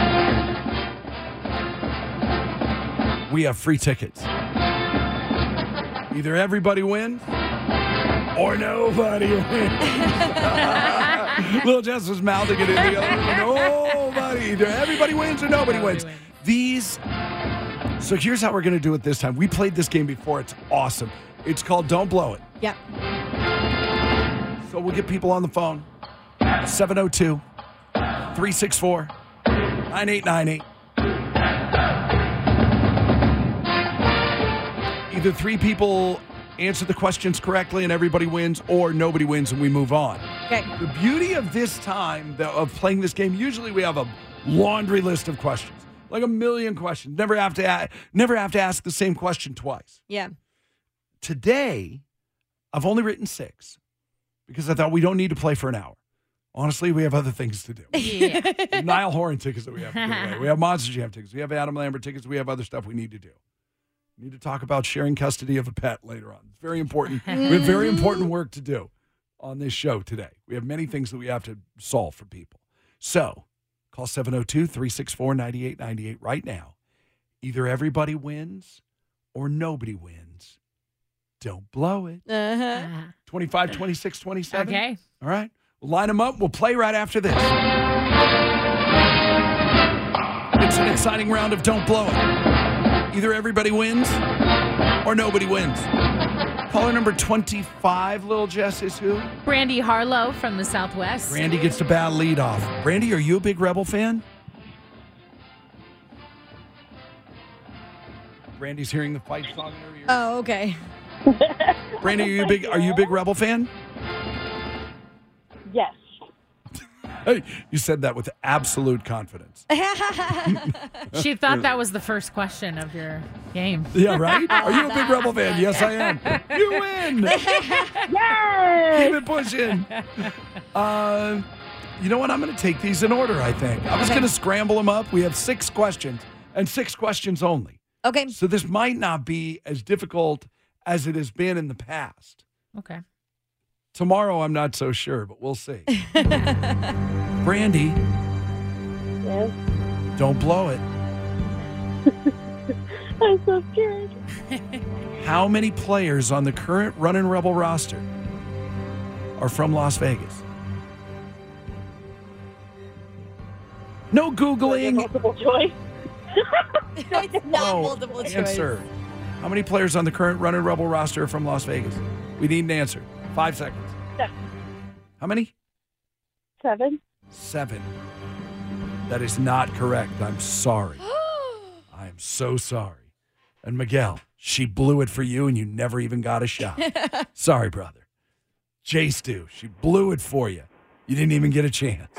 E: We have free tickets. Either everybody wins or nobody wins. Little Jess was mouthing it in the other room. Nobody. Either everybody wins or nobody, nobody wins. wins. These. So here's how we're going to do it this time. We played this game before. It's awesome. It's called Don't Blow It.
F: Yep.
E: So we'll get people on the phone. seven oh two, three six four, nine eight nine eight. Either three people answer the questions correctly and everybody wins, or nobody wins and we move on.
F: Okay.
E: The beauty of this time the, of playing this game, usually we have a laundry list of questions, like a million questions. Never have to a- never have to ask the same question twice.
F: Yeah.
E: Today, I've only written six because I thought we don't need to play for an hour. Honestly, we have other things to do.
G: Yeah.
E: Niall Horan tickets that we have to give away. We have Monster Jam tickets. We have Adam Lambert tickets. We have other stuff we need to do. We need to talk about sharing custody of a pet later on. It's very important. We have very important work to do on this show today. We have many things that we have to solve for people. So call seven oh two, three six four, nine eight nine eight right now. Either everybody wins or nobody wins. Don't blow it.
F: Uh-huh.
E: twenty-five, twenty-six, twenty-seven.
G: Okay.
E: All right. We'll line them up. We'll play right after this. It's an exciting round of Don't Blow It. Either everybody wins or nobody wins. Caller number twenty-five, Little Jess, is who?
G: Brandy Harlow from the Southwest.
E: Brandy gets the bad lead off. Brandy, are you a big Rebel fan? Brandy's hearing the fight song in her ear.
F: Oh, okay.
E: Brandy, are you a big are you a big Rebel fan?
J: Yes.
E: Hey, you said that with absolute confidence.
G: She thought that was the first question of your game.
E: Yeah, right? Are you a big Rebel fan? Yes, I am. You win!
J: Yes!
E: Keep it pushing. Uh, you know what? I'm going to take these in order, I think. I was
F: Okay.
E: going to scramble them up. We have six questions, and six questions only.
F: Okay.
E: So this might not be as difficult as it has been in the past.
G: Okay.
E: Tomorrow, I'm not so sure, but we'll see. Brandy,
J: Yes.
E: don't blow it.
J: I'm so scared.
E: How many players on the current Runnin' Rebel roster are from Las Vegas? No Googling.
J: Multiple choice.
F: It's not
E: No
F: multiple choice.
E: answer. How many players on the current Runnin' Rebel roster are from Las Vegas? We need an answer. Five seconds.
J: Seven.
E: How many?
J: Seven.
E: Seven. That is not correct. I'm sorry. I'm so sorry. And Miguel, she blew it for you and you never even got a shot. Sorry, brother. Jay Stu, she blew it for you. You didn't even get a chance.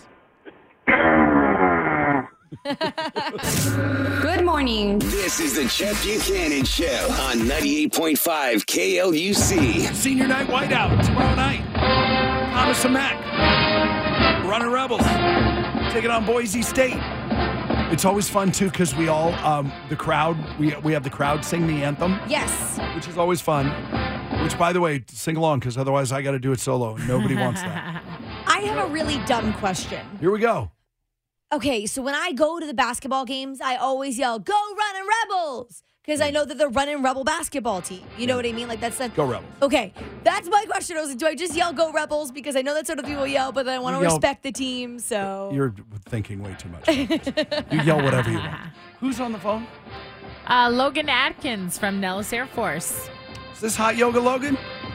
U: Good morning.
C: This is the Chet Buchanan Show on ninety-eight point five K L U C.
E: Senior night whiteout tomorrow night. Thomas and Mack. Running Rebels. Taking on Boise State. It's always fun, too, because we all, um, the crowd, we we have the crowd sing the anthem.
F: Yes.
E: Which is always fun. Which, by the way, sing along, because otherwise I got to do it solo, and nobody wants that.
F: I have a really dumb question.
E: Here we go.
F: Okay, so when I go to the basketball games, I always yell, "Go Runnin' Rebels!" Because I know that they're running Rebel basketball team. You know what I mean? Like that's the
E: Go Rebels.
F: Okay, that's my question. I was like, do I just yell "Go Rebels" because I know that's what people yell, but then I want to
E: You yell-
F: respect the team. So
E: You're thinking way too much. You yell whatever you want. Who's on the phone?
G: Uh, Logan Atkins from Nellis Air Force.
E: Is this Hot Yoga Logan?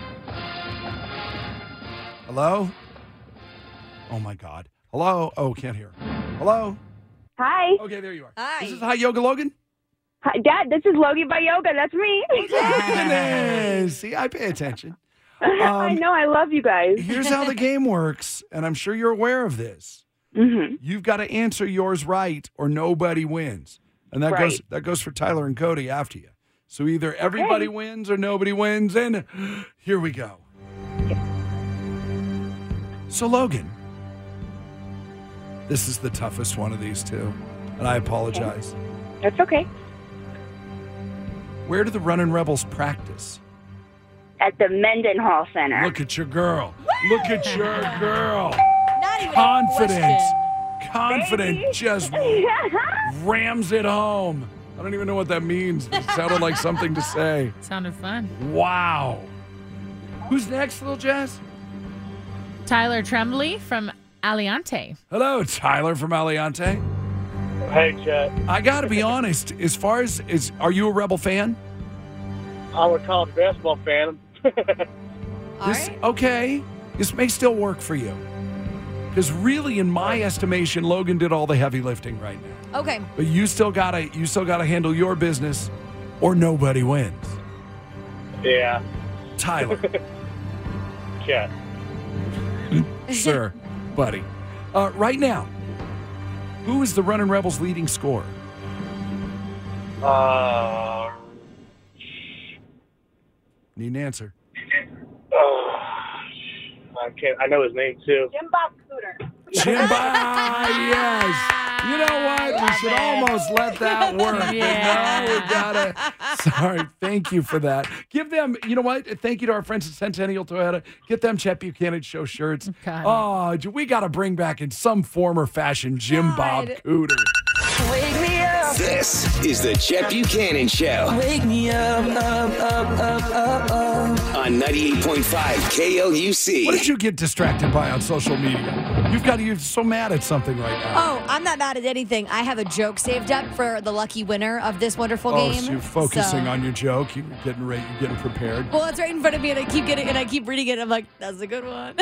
E: Hello? Oh, my God. Hello? Oh, can't hear. Hello?
J: Hi.
E: Okay, there you are.
F: Hi.
E: Is this Hot Yoga Logan?
J: Hi, Dad, this is Logie by Yoga. That's me.
E: Goodness. See, I pay attention.
J: I
E: Um,
J: know. I love you guys.
E: Here's how the game works, and I'm sure you're aware of this.
J: Mm-hmm.
E: You've got to answer yours right, or nobody wins, and that goes
J: Right.
E: that goes for Tyler and Cody after you. So either everybody wins or nobody wins, and here we go. So Logan, this is the toughest one of these two, and I apologize.
J: That's okay.
E: Where do the Runnin' Rebels practice?
J: At the Mendenhall Center.
E: Look at your girl. Look at your girl.
F: not even
E: Confident.
F: A question.
E: Confident
J: Baby.
E: just rams it home. I don't even know what that means. It sounded like something to say.
G: Sounded fun.
E: Wow. Who's next, Little Jazz?
G: Tyler Tremblay from Aliante.
E: Hello, Tyler from Aliante.
A: Hey, Chet.
E: I got to be honest. As far as is, are you a Rebel fan?
A: I'm a college basketball fan.
E: This, Okay, this may still work for you. Because really, in my estimation, Logan did all the heavy lifting right now.
F: Okay.
E: But you still gotta, you still gotta handle your business, or nobody wins.
A: Yeah.
E: Tyler,
A: Chet.
E: sir, buddy, uh, right now, who is the Runnin' Rebels' leading scorer?
A: Uh,
E: Need an answer.
A: oh, I can't. I know his name too.
J: Jim Bob Scooter.
E: Jim Bob, yes. You know what? We should almost let that work.
G: Yeah.
E: But no, we gotta. Sorry. Thank you for that. Give them, you know what? Thank you to our friends at Centennial Toyota. Get them Chet Buchanan Show shirts.
G: God.
E: Oh, we got to bring back in some form or fashion Jim Bob Cooter.
C: Wake me up. This is the Chet Buchanan Show.
P: Wake me up, up, up, up, up, up.
C: On ninety-eight point five K L U C.
E: What did you get distracted by on social media? You've got you're so mad at something right now.
F: Oh, I'm not mad at anything. I have a joke saved up for the lucky winner of this wonderful
E: Oh,
F: game.
E: so you're focusing
F: So-
E: on your joke. You're getting ready. You're getting prepared.
F: Well, it's right in front of me, and I keep getting and I keep reading it. And I'm like, that's a good one.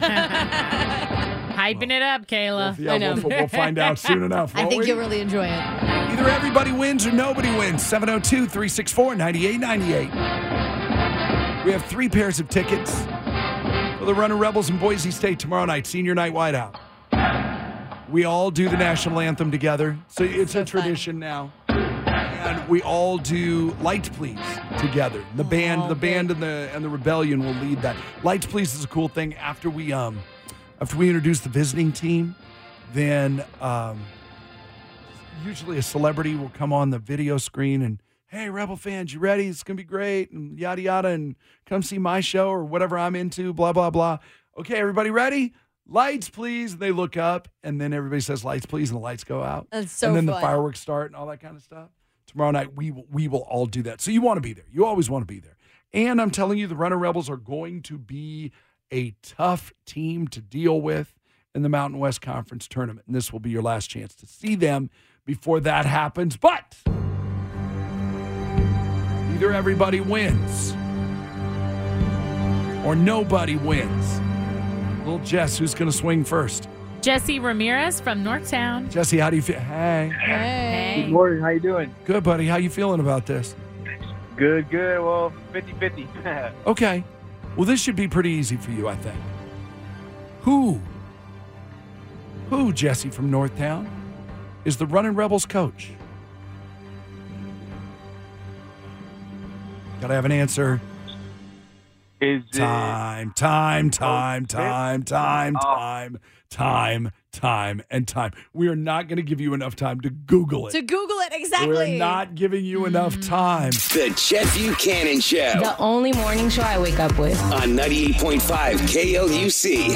G: Hyping it up, Kayla.
E: Yeah,
F: I know.
E: We'll, we'll find out soon enough.
F: I
E: won't
F: think
E: we?
F: you'll really enjoy it.
E: Either everybody wins or nobody wins. seven oh two, three six four, nine eight nine eight. We have three pairs of tickets for the Running Rebels in Boise State tomorrow night, senior night whiteout. We all do the national anthem together. So it's a tradition now. And we all do Lights Please together. The band, the band and the and the rebellion will lead that. Lights Please is a cool thing. After we um after we introduce the visiting team, then um usually a celebrity will come on the video screen and, hey, Rebel fans, you ready? It's going to be great, and yada, yada, and come see my show or whatever I'm into, blah, blah, blah. Okay, everybody ready? Lights, please. And they look up, and then everybody says, lights, please, and the lights go out.
F: That's so
E: And then
F: fun.
E: the fireworks start and all that kind of stuff. Tomorrow night, we will, we will all do that. So you want to be there. You always want to be there. And I'm telling you, the Runner Rebels are going to be a tough team to deal with in the Mountain West Conference tournament. And this will be your last chance to see them before that happens. But either everybody wins or nobody wins. Little Jess, who's going to swing first?
G: Jesse Ramirez from Northtown.
E: Jesse, how do you feel? Hey.
G: Hey.
B: Good morning. How you doing?
E: Good, buddy. How you feeling about this?
B: Good, good. Well, fifty-fifty.
E: Okay. Well, this should be pretty easy for you, I think. Who? Who, Jesse from Northtown, is the Running Rebels coach? Gotta have an answer.
B: Is
E: time, time, time, time, time, time, time, time, and time. We are not going to give you enough time to Google it.
F: To Google it, exactly.
E: We're not giving you enough time.
C: The Chet Buchanan Show.
U: The only morning show I wake up with.
C: On ninety-eight point five K L U C.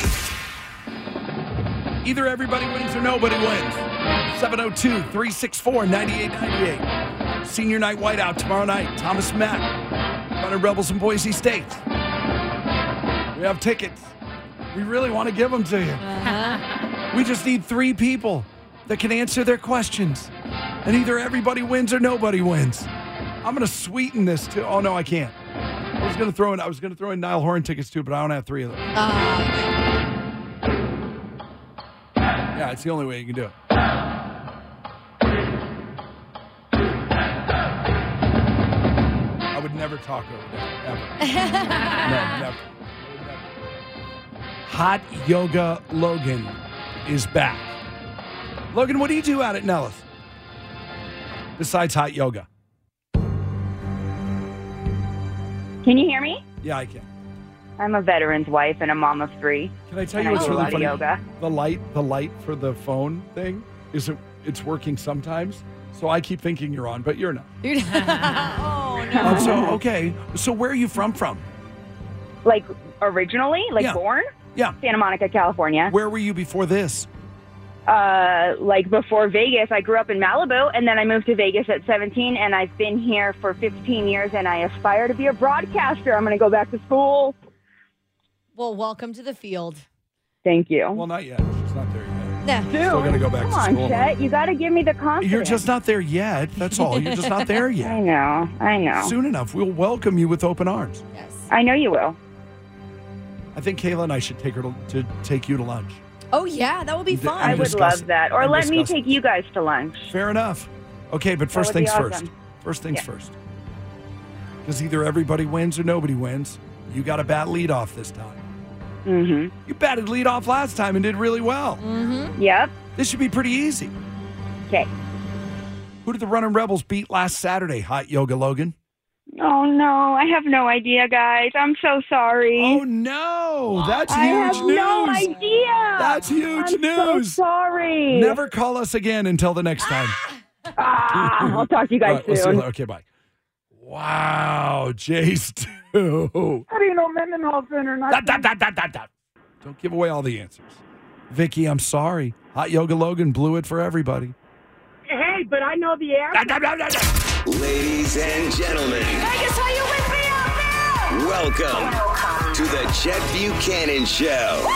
E: Either everybody wins or nobody wins. seven oh two, three six four, nine eight nine eight. Senior night whiteout tomorrow night. Thomas Mack, Running Rebels in Boise State. We have tickets. We really want to give them to you.
F: Uh-huh.
E: We just need three people that can answer their questions. And either everybody wins or nobody wins. I'm going to sweeten this too. Oh, no, I can't. I was going to throw in I was going to throw in Niall Horan tickets too, but I don't have three of them.
F: Uh,
E: Yeah, it's the only way you can do it. I would never talk over that, ever. No, never. Hot Yoga Logan is back. Logan, what do you do out at Nellis besides hot yoga?
I: Can you hear me?
E: Yeah, I can.
I: I'm a veteran's wife and a mom of three.
E: Can I tell
I: and
E: you what's
I: I do a
E: really
I: lot
E: funny?
I: of yoga.
E: The light, the light for the phone thing is it, it's working sometimes. So I keep thinking you're on, but you're not.
F: You're not. Oh, no.
E: Um, so okay, so where are you from? From?
I: Like originally, like
E: Yeah.
I: born?
E: Yeah.
I: Santa Monica, California.
E: Where were you before this?
I: Uh, like before Vegas, I grew up in Malibu, and then I moved to Vegas at seventeen, and I've been here for fifteen years, and I aspire to be a broadcaster. I'm going to go back to school.
F: Well, welcome to the field.
I: Thank you.
E: Well, not yet. She's not there yet.
F: Yeah.
I: Dude,
E: Still got to go back
I: come
E: to
I: on,
E: school.
I: Chet. You got to give me the confidence.
E: You're just not there yet. That's all. You're just not there
I: I
E: yet.
I: know. I know.
E: Soon enough, we'll welcome you with open arms.
F: Yes.
I: I know you will.
E: I think Kayla and I should take her to, to take you to lunch.
F: Oh, yeah, that would be fun.
I: I would
E: discuss-
I: love that. Or
E: and
I: let me
E: discuss-
I: take you guys to lunch.
E: Fair enough. Okay, but
I: That
E: first
I: would be
E: things first.
I: awesome.
E: First things
I: Yeah.
E: first. Because either everybody wins or nobody wins. You got to bat lead off this time.
I: Mm-hmm.
E: You batted lead off last time and did really well.
F: Mm-hmm.
I: Yep.
E: This should be pretty easy.
I: Okay.
E: Who did the Running Rebels beat last Saturday, Hot Yoga Logan?
H: Oh no, I have no idea, guys. I'm so sorry.
E: Oh no, that's
H: I
E: huge
H: have
E: news.
H: no idea.
E: That's huge
H: I'm
E: news.
H: So sorry.
E: Never call us again until the next time.
H: Ah, I'll talk to you guys
E: All right, we'll see you
H: soon.
E: later. Okay, bye. Wow, Jace too.
H: How do you know Mendenhall Center? Not
E: Dot, dot, dot, dot, dot, dot. Don't give away all the answers. Vicky, I'm sorry. Hot Yoga Logan blew it for everybody.
H: Hey, but I know the answer.
C: Ladies and gentlemen,
D: Vegas, are you with me out there?
C: welcome to the Chet Buchanan Show.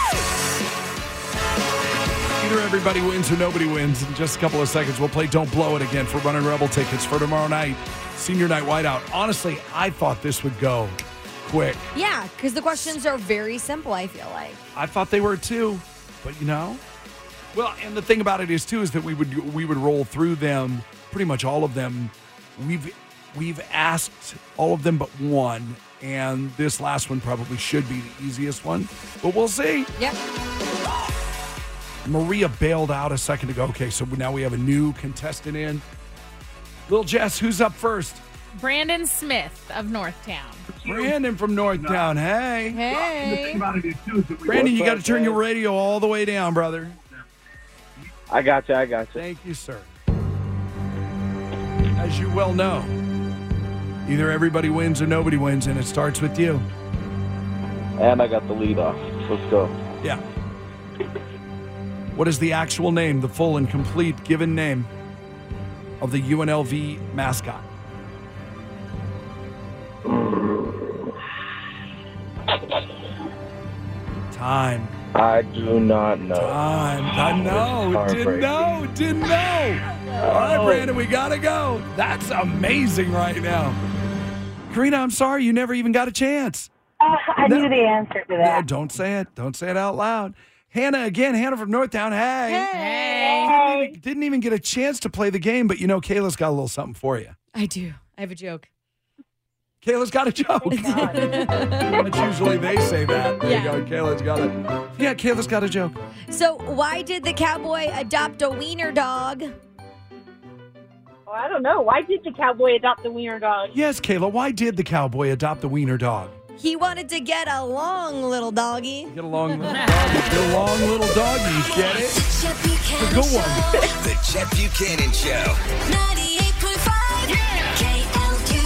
E: Either everybody wins or nobody wins. In just a couple of seconds, we'll play Don't Blow It again for Running Rebel tickets for tomorrow night, Senior Night Whiteout. Honestly, I thought this would go quick.
F: Yeah, because the questions are very simple, I feel like.
E: I thought they were too, but you know. Well, and the thing about it is too is that we would we would roll through them, pretty much all of them. We've we've asked all of them but one, and this last one probably should be the easiest one, but we'll see.
F: Yep.
E: Maria bailed out a second ago. Okay, so now we have a new contestant in. Little Jess, who's up first?
G: Brandon Smith of Northtown.
E: Brandon from Northtown. Hey.
G: Hey.
E: Brandon, you got to turn your radio all the way down, brother.
B: I got you. I got you.
E: Thank you, sir. As you well know, either everybody wins or nobody wins, and it starts with you.
B: And I got the lead off. Let's go.
E: Yeah. What is the actual name, the full and complete given name of the U N L V mascot? Time.
B: I do not know.
E: Time. I know. Didn't know. Didn't know. All right, Brandon, we got to go. That's amazing right now. Karina, I'm sorry. You never even got a chance.
J: Uh, I
E: No.
J: knew the answer to
E: No,
J: that.
E: don't say it. Don't say it out loud. Hannah, again, Hannah from Northtown. Hey.
F: Hey.
E: Didn't even, didn't even get a chance to play the game, but you know, Kayla's got a little something for you.
F: I do. I have a joke.
E: Kayla's got a joke. That's usually they say that. There
F: Yeah.
E: you go. Kayla's got a. Yeah, Kayla's got a joke.
F: So, why did the cowboy adopt a wiener dog?
J: Well, I don't know. Why did the cowboy adopt the wiener dog?
E: Yes, Kayla, why did the cowboy adopt the wiener dog?
F: He wanted to get a long little doggy.
E: Get a long little doggy. Get a long little doggy. Get it?
D: Chet Buchanan
E: The good one.
C: The Chet Buchanan Show.
D: ninety-eight point five K L Q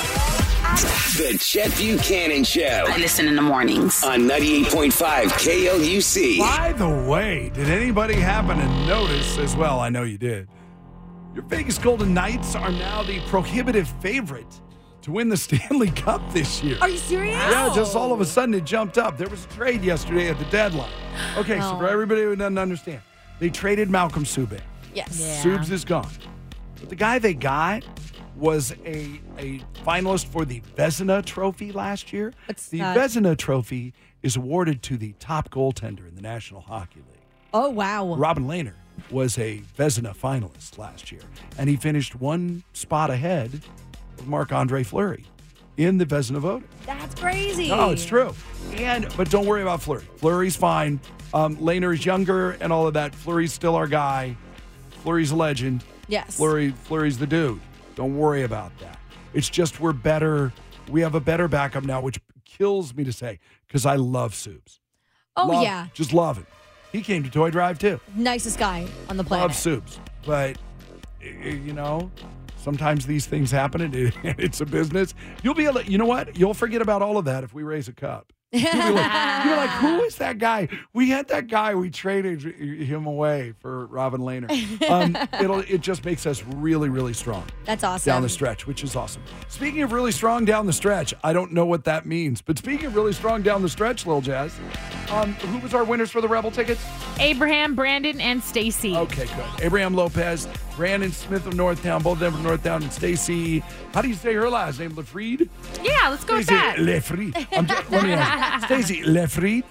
D: C.
C: The Chet Buchanan Show.
U: I listen in the mornings.
C: On ninety-eight point five K L U C.
E: By the way, did anybody happen to notice as well? I know you did. Your Vegas Golden Knights are now the prohibitive favorite to win the Stanley Cup this year.
F: Are you serious?
E: Yeah, just all of a sudden it jumped up. There was a trade yesterday at the deadline. Okay, so
F: Oh.
E: for everybody who doesn't understand, they traded Malcolm Subban.
F: Yes.
G: Yeah.
E: Subs is gone. But the guy they got was a, a finalist for the Vezina Trophy last year.
F: What's
E: the
F: that?
E: Vezina Trophy is awarded to the top goaltender in the National Hockey League.
F: Oh, wow.
E: Robin Lehner was a Vezina finalist last year, and he finished one spot ahead of Marc-Andre Fleury in the Vezina voting.
F: That's crazy.
E: No, it's true. And but don't worry about Fleury. Fleury's fine. Um, Lehner is younger and all of that. Fleury's still our guy. Fleury's a legend.
F: Yes.
E: Fleury, Fleury's the dude. Don't worry about that. It's just we're better. We have a better backup now, which kills me to say because I love Subs.
F: Oh,
E: Love-
F: yeah.
E: Just love it. He came to Toy Drive too.
F: Nicest guy on the planet.
E: Love Subs. But, y- you know, sometimes these things happen and it- and it's a business. You'll be able to, you know what? You'll forget about all of that if we raise a cup. You'll be like, you're like, who is that guy? We had that guy. We traded him away for Robin Lehner. Um, it'll, it just makes us really, really strong.
F: That's awesome.
E: Down the stretch, which is awesome. Speaking of really strong down the stretch, I don't know what that means, but speaking of really strong down the stretch, Lil Jazz, um, who was our winners for the Rebel tickets?
G: Abraham, Brandon, and Stacy.
E: Okay, good. Abraham Lopez, Brandon Smith of Northtown, both of them from Northtown, and Stacy. How do you say her last name? Lefried?
G: Yeah, let's go with
E: Stacy
G: that.
E: Lefried. I'm just, let me ask. Stacy Lefried.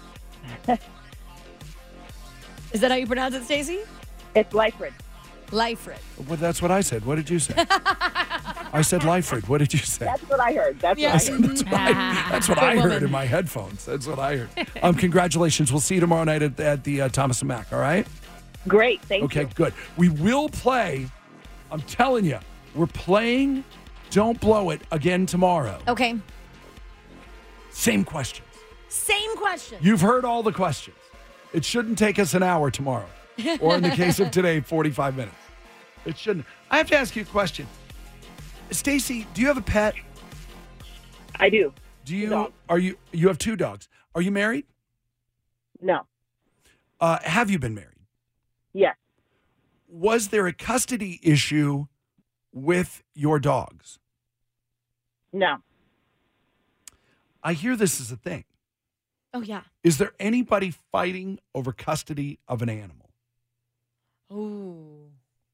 F: Is that how you pronounce it, Stacey?
J: It's Lyfred.
F: Lyfred.
E: Well, that's what I said. What did you say? I said Lyfred. What did you say?
J: That's what I heard. That's
F: Yeah.
J: what I
E: That's,
J: heard.
E: that's what I, that's what
F: Good
E: I heard
F: woman.
E: in my headphones. That's what I heard. Um, congratulations. We'll see you tomorrow night at, at the uh, Thomas and Mack, all right?
J: Great. Thank
E: Okay,
J: you.
E: good. We will play. I'm telling you, we're playing Don't blow it again tomorrow.
F: Okay.
E: Same questions.
F: Same question.
E: You've heard all the questions. It shouldn't take us an hour tomorrow. Or in the case of today, forty-five minutes. It shouldn't. I have to ask you a question. Stacy, do you have a pet?
L: I do.
E: Do you are you you have two dogs. Are you married?
L: No.
E: Uh, have you been married?
L: Yes.
E: Was there a custody issue with your dogs?
L: No.
E: I hear this is a thing.
F: Oh, yeah.
E: Is there anybody fighting over custody of an animal?
F: Ooh.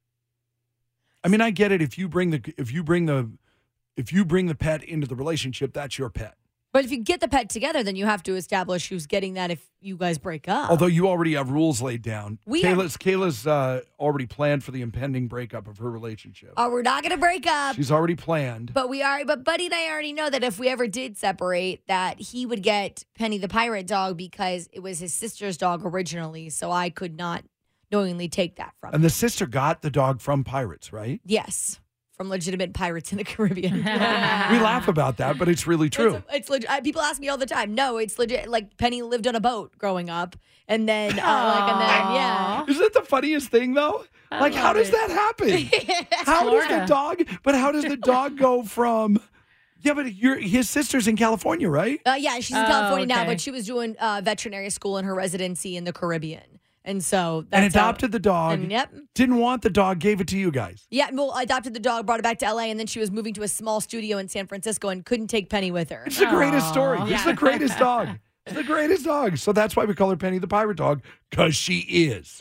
E: I mean, I get it. If you bring the if you bring the if you bring the pet into the relationship, that's your pet.
F: But if you get the pet together, then you have to establish who's getting that if you guys break up.
E: Although you already have rules laid down.
F: We
E: Kayla's Kayla's uh, already planned for the impending breakup of her relationship.
F: Oh, we're not going to break up.
E: She's already planned.
F: But we are. But Buddy and I already know that if we ever did separate, that he would get Penny the pirate dog because it was his sister's dog originally. So I could not knowingly take that from him.
E: And the sister got the dog from Pirates, right?
F: Yes. From legitimate pirates in the Caribbean.
E: We laugh about that, but it's really true.
F: It's, it's legit. I- People ask me all the time. No, it's legit. Like Penny lived on a boat growing up, and then, uh, like, and then, yeah.
E: Isn't that the funniest thing, though?
F: I
E: Like, how
F: love
E: does
F: it.
E: that happen? How does the
F: Florida.
E: dog? But how does the dog go from? Yeah, but your his sister's in California, right?
F: Uh, yeah, she's in
G: Oh,
F: California now,
G: okay.
F: but she was doing uh, veterinary school in her residency in the Caribbean, and so
E: And
F: that's how-
E: adopted the dog.
F: and yep.
E: Didn't want the dog, gave it to you guys.
F: Yeah, well, I adopted the dog, brought it back to L A, and then she was moving to a small studio in San Francisco and couldn't take Penny with her.
E: It's the greatest story. It's the greatest dog. It's the greatest dog. So that's why we call her Penny the pirate dog, because she is.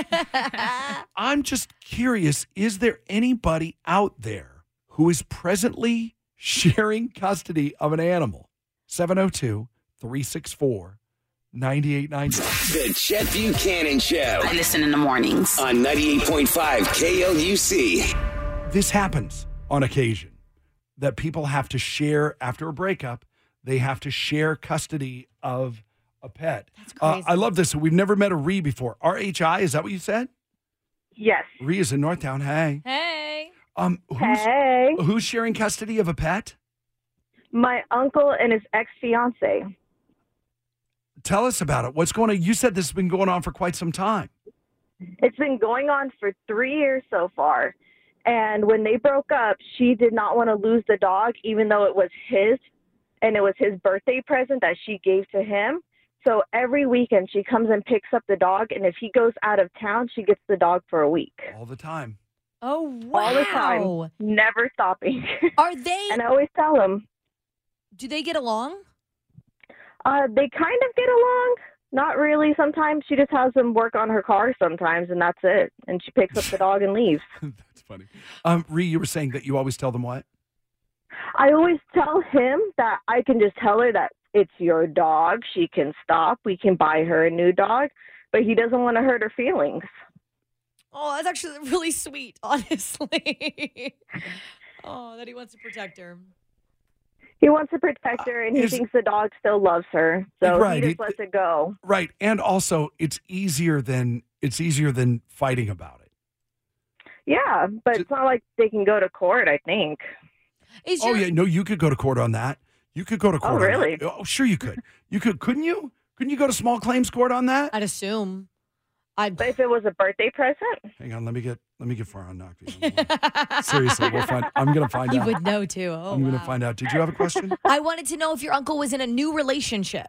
E: I'm just curious, is there anybody out there who is presently sharing custody of an animal? seven oh two, three six four, nine eight nine zero.
C: The Chet Buchanan Show.
K: I listen in the mornings.
C: On ninety-eight point five K L U C.
E: This happens on occasion, that people have to share after a breakup. They have to share custody of a pet. That's
F: crazy.
E: Uh, I love this. We've never met a Ree before. R H I, is that what you said?
L: Yes.
E: Ree is in Northtown. Hey.
F: Hey.
E: Um, who's,
L: Hey.
E: Who's sharing custody of a pet?
L: My uncle and his ex-fiance.
E: Tell us about it. What's going on? You said this has been going on for quite some time.
L: It's been going on for three years so far. And when they broke up, she did not want to lose the dog, even though it was his, and it was his birthday present that she gave to him. So every weekend she comes and picks up the dog, and if he goes out of town, she gets the dog for a week.
E: All the time.
F: Oh, wow.
L: All the time. Never stopping.
F: Are they?
L: And I always tell them.
F: Do they get along?
L: Uh, they kind of get along. Not really. Sometimes she just has them work on her car sometimes, and that's it. And she picks up the dog and leaves.
E: That's funny. Um, Ree, you were saying that you always tell them what?
L: I always tell him that I can just tell her that it's your dog. She can stop. We can buy her a new dog. But he doesn't want to hurt her feelings.
F: Oh, that's actually really sweet, honestly. Oh, that he wants to protect her.
L: He wants to protect her, and he
E: is-
L: thinks the dog still loves her. So
E: Right,
L: he just
E: it-
L: lets it go.
E: Right. And also, it's easier than it's easier than fighting about it.
L: Yeah, but it's not like they can go to court, I think.
F: Is
E: Oh
F: your,
E: yeah, no, you could go to court on that. You could go to court.
L: Oh,
E: on that.
L: really?
E: Oh, sure you could. You could, couldn't you? Couldn't you go to small claims court on that?
F: I'd assume. I'd...
L: But if it was a birthday present?
E: Hang on, let me get let me get far on knock. Seriously, we'll find. I'm gonna find
F: You
E: out.
F: would know too. Oh,
E: I'm gonna
F: wow.
E: find out. Did you have a question?
F: I wanted to know if your uncle was in a new relationship.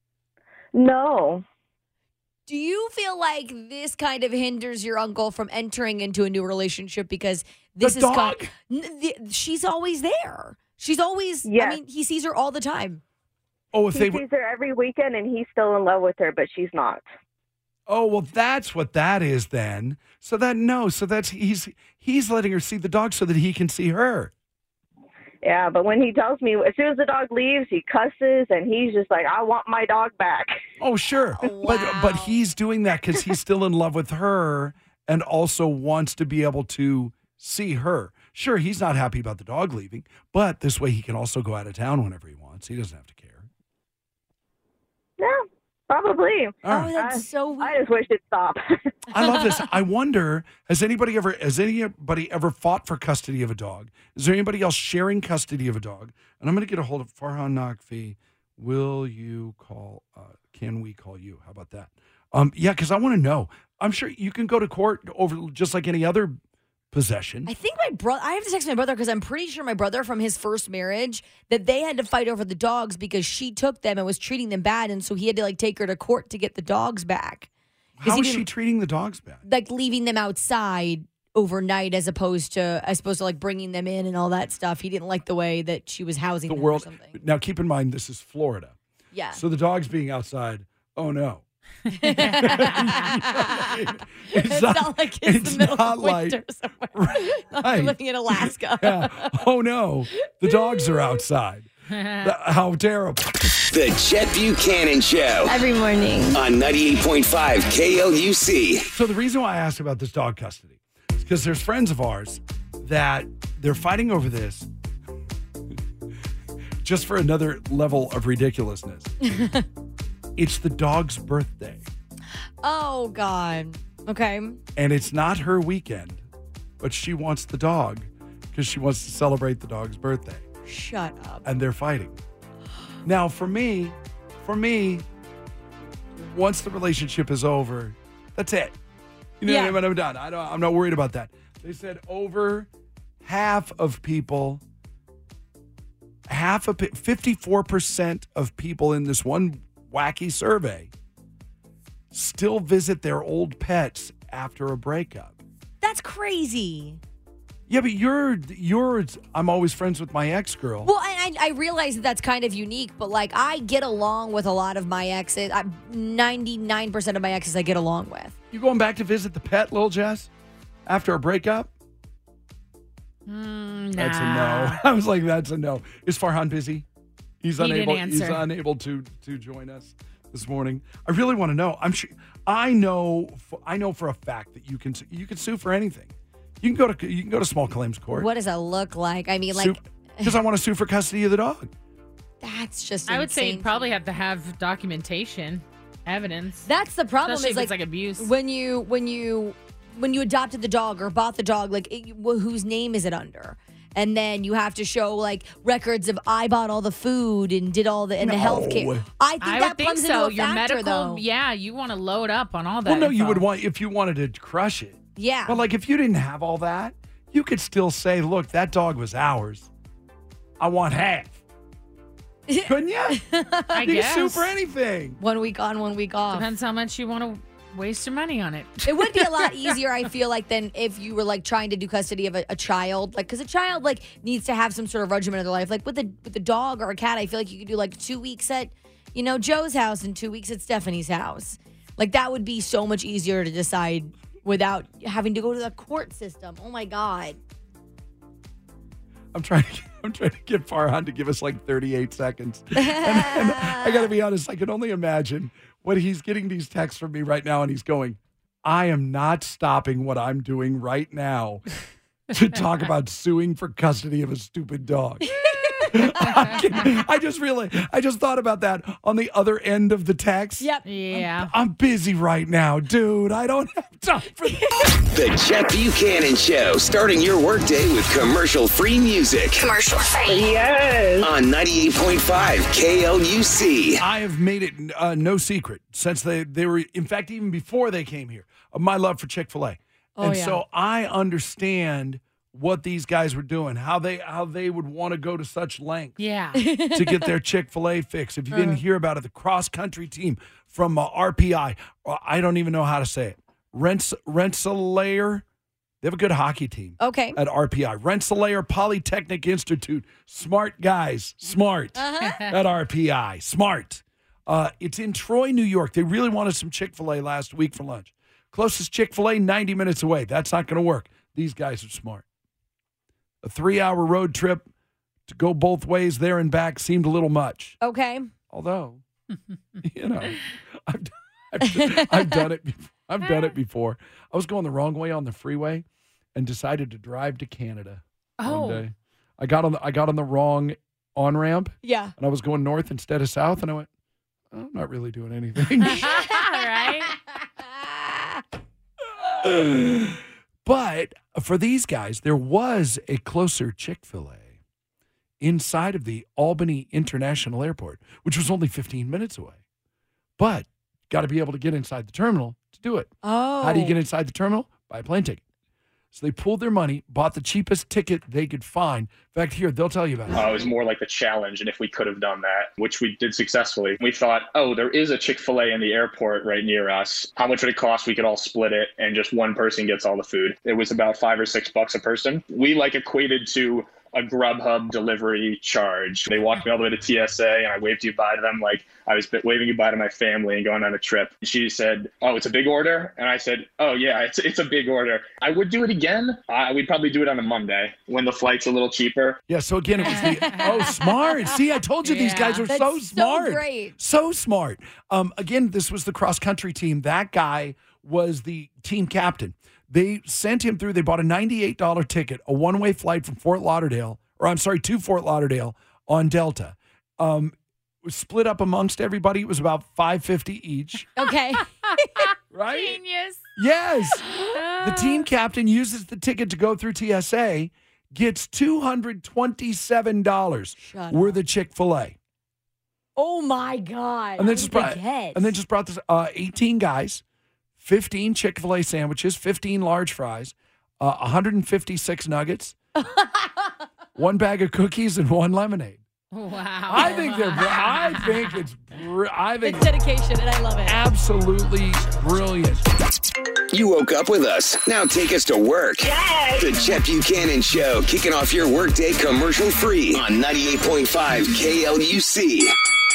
L: No.
F: Do you feel like this kind of hinders your uncle from entering into a new relationship because this
E: The
F: is kind-
E: dog?
F: N- the- she's always there. She's always. I
L: Yes.
F: mean, he sees her all the time.
E: Oh, if
L: He
E: they.
L: sees
E: were-
L: her every weekend, and he's still in love with her, but she's not.
E: Oh well, that's what that is then. So that no, so that's he's he's letting her see the dog so that he can see her.
L: Yeah, but when he tells me, as soon as the dog leaves, he cusses, and he's just like, I want my dog back.
E: Oh sure, but but he's doing that because he's still in love with her and also wants to be able to see her. Sure, he's not happy about the dog leaving, but this way he can also go out of town whenever he wants. He doesn't have to care.
L: Yeah, Probably.
E: All right.
F: Oh, that's so weird.
L: I just wish it'd stop.
E: I love this. I wonder, has anybody ever has anybody ever fought for custody of a dog? Is there anybody else sharing custody of a dog? And I'm going to get a hold of Farhan Naqvi. Will you call? Uh, can we call you? How about that? Um, yeah, because I want to know. I'm sure you can go to court over just like any other possession.
F: I think my brother, I have to text my brother because I'm pretty sure my brother from his first marriage that they had to fight over the dogs because she took them and was treating them bad. And so he had to like take her to court to get the dogs back.
E: How is she treating the dogs bad?
F: Like leaving them outside overnight as opposed to, as opposed to like bringing them in and all that stuff. He didn't like the way that she was housing
E: The
F: them
E: world.
F: or something.
E: Now, keep in mind, this is Florida.
F: Yeah.
E: So the dogs being outside, oh no.
F: it's,
E: it's
F: not,
E: not-
F: like it's,
E: it's
F: the middle
E: not
F: of winter
E: like-
F: somewhere. Not
E: Right.
F: living in Alaska.
E: Yeah. Oh no, the dogs are outside. Th- How terrible.
C: The Chet Buchanan Show.
D: Every morning.
C: On ninety-eight point five K L U C.
E: So the reason why I asked about this dog custody is because there's friends of ours that they're fighting over this just for another level of ridiculousness. It's the dog's birthday,
F: Oh, God. Okay.
E: and it's not her weekend, but she wants the dog because she wants to celebrate the dog's birthday,
F: Shut up.
E: and they're fighting. Now, for me, for me, once the relationship is over, that's it. You know
F: Yeah.
E: what I mean? I'm done. I don't, I'm not worried about that. They said over half of people, half of pe- fifty-four percent of people in this one wacky survey still visit their old pets after a breakup.
F: That's crazy.
E: Yeah, but you're you're. I'm always friends with my ex girl.
F: Well, and I, I realize that that's kind of unique, but like I get along with a lot of my exes. I, ninety-nine percent of my exes I get along with.
E: You going back to visit the pet, Lil Jess, after a breakup?
G: Mm,
E: That's a
G: nah.
E: no. I was like, that's a no. Is Farhan busy? He's
G: He didn't
E: unable. He's
G: answer.
E: unable to to join us this morning. I really want to know. I'm sure. I know. f- I know for a fact that you can you can sue for anything. You can go to you can go to small claims court.
F: What does that look like? I mean, like
E: Because I want to sue for custody of the dog.
F: that's just.
G: I would say
F: insane
G: you'd probably have to have documentation, evidence.
F: That's the problem.
G: Especially
F: Is
G: if
F: like,
G: it's like abuse.
F: when you when you when you adopted the dog or bought the dog, like it, wh- whose name is it under? And then you have to show like records of I bought all the food and did all the and the health care.
E: No.
F: I think
G: I
F: that
G: would think
F: comes
G: so.
F: into a
G: Your
F: factor,
G: medical,
F: though.
G: yeah, you want to load up on all that.
E: Well, no, you
G: info.
E: would want if you wanted to crush it.
F: Yeah.
E: But like if you didn't have all that, you could still say, "Look, that dog was ours. I want half." Couldn't you?
G: I
E: you
G: guess.
E: can sue for anything.
F: One week on, one week off.
G: Depends how much you want to waste your money on it.
F: It would be a lot easier, I feel like, than if you were like trying to do custody of a, a child, like because a child like needs to have some sort of regimen of their life. Like with a with a dog or a cat, I feel like you could do like two weeks at, you know, Joe's house and two weeks at Stephanie's house. Like that would be so much easier to decide without having to go to the court system. Oh my God.
E: I'm trying to I'm trying to get Farhan to give us like thirty-eight seconds. And, and I got to be honest, I can only imagine when he's getting these texts from me right now and he's going, I am not stopping what I'm doing right now to talk about suing for custody of a stupid dog. I, can- I just really, I just thought about that on the other end of the text.
F: Yep.
G: Yeah.
E: I'm busy right now, dude. I don't have time for that.
C: The Chet Buchanan Show, starting your workday with commercial-free music.
U: Commercial free.
L: Yes.
C: On ninety-eight point five K L U C.
E: I have made it uh, no secret since they, they were, in fact, even before they came here, of my love for Chick-fil-A.
F: Oh,
E: and
F: yeah.
E: so I understand what these guys were doing, how they how they would want to go to such lengths
G: Yeah.
E: to get their Chick-fil-A fix. If you
F: Uh-huh.
E: didn't hear about it, the cross-country team from uh, R P I, uh, I don't even know how to say it, Rents, Rensselaer, they have a good hockey team.
F: Okay.
E: At R P I. Rensselaer Polytechnic Institute. Smart guys. Smart.
F: Uh-huh.
E: At R P I. Smart. Uh, it's in Troy, New York. They really wanted some Chick-fil-A last week for lunch. Closest Chick-fil-A, ninety minutes away. That's not going to work. These guys are smart. A three-hour road trip to go both ways there and back seemed a little much.
F: Okay.
E: Although, you know, I've, I've, I've done it before. I've done it before. I was going the wrong way on the freeway and decided to drive to Canada
G: Oh.
E: one day. I got on the, I got on the wrong on-ramp
F: Yeah.
E: and I was going north instead of south and I went, I'm not really doing anything.
G: right?
E: But for these guys, there was a closer Chick-fil-A inside of the Albany International Airport, which was only fifteen minutes away. But got to be able to get inside the terminal to do it.
F: Oh.
E: How do you get inside the terminal? Buy a plane ticket. So they pulled their money, bought the cheapest ticket they could find. In fact, here, they'll tell you about it.
K: Uh, it was more like the challenge, and if we could have done that, which we did successfully, we thought, oh, there is a Chick-fil-A in the airport right near us. How much would it cost? We could all split it, and just one person gets all the food. It was about five or six bucks a person. We, like, equated to a Grubhub delivery charge. They walked me all the way to T S A, and I waved goodbye to them like I was waving goodbye to my family and going on a trip. She said, oh, it's a big order? And I said, oh, yeah, it's it's a big order. I would do it again. Uh, we'd probably do it on a Monday when the flight's a little cheaper.
E: Yeah, so again, it was the, oh, smart. See, I told you these
F: Yeah.
E: guys are
F: That's
E: so
F: so
E: smart.
F: great.
E: So smart. Um, again, this was the cross-country team. That guy was the team captain. They sent him through. They bought a ninety-eight dollars ticket, a one-way flight from Fort Lauderdale, or I'm sorry, to Fort Lauderdale on Delta. Um, it was split up amongst everybody. It was about five hundred fifty dollars each.
F: Okay.
E: Right?
G: Genius.
E: Yes. The team captain uses the ticket to go through T S A, gets two hundred twenty-seven dollars
F: Shut
E: worth of Chick-fil-A.
F: Oh my God.
E: And then
F: How
E: just
F: did
E: brought,
F: they get?
E: and then just brought this uh, eighteen guys, fifteen Chick-fil-A sandwiches, fifteen large fries, uh, one hundred fifty-six nuggets, one bag of cookies, and one lemonade.
G: Wow.
E: I think they're. br- I think it's. Br- I think
F: It's dedication, and I love it.
E: absolutely brilliant.
C: You woke up with us. Now take us to work.
J: Yes.
C: The Chet Buchanan Show, kicking off your workday commercial free on ninety-eight point five K L U C.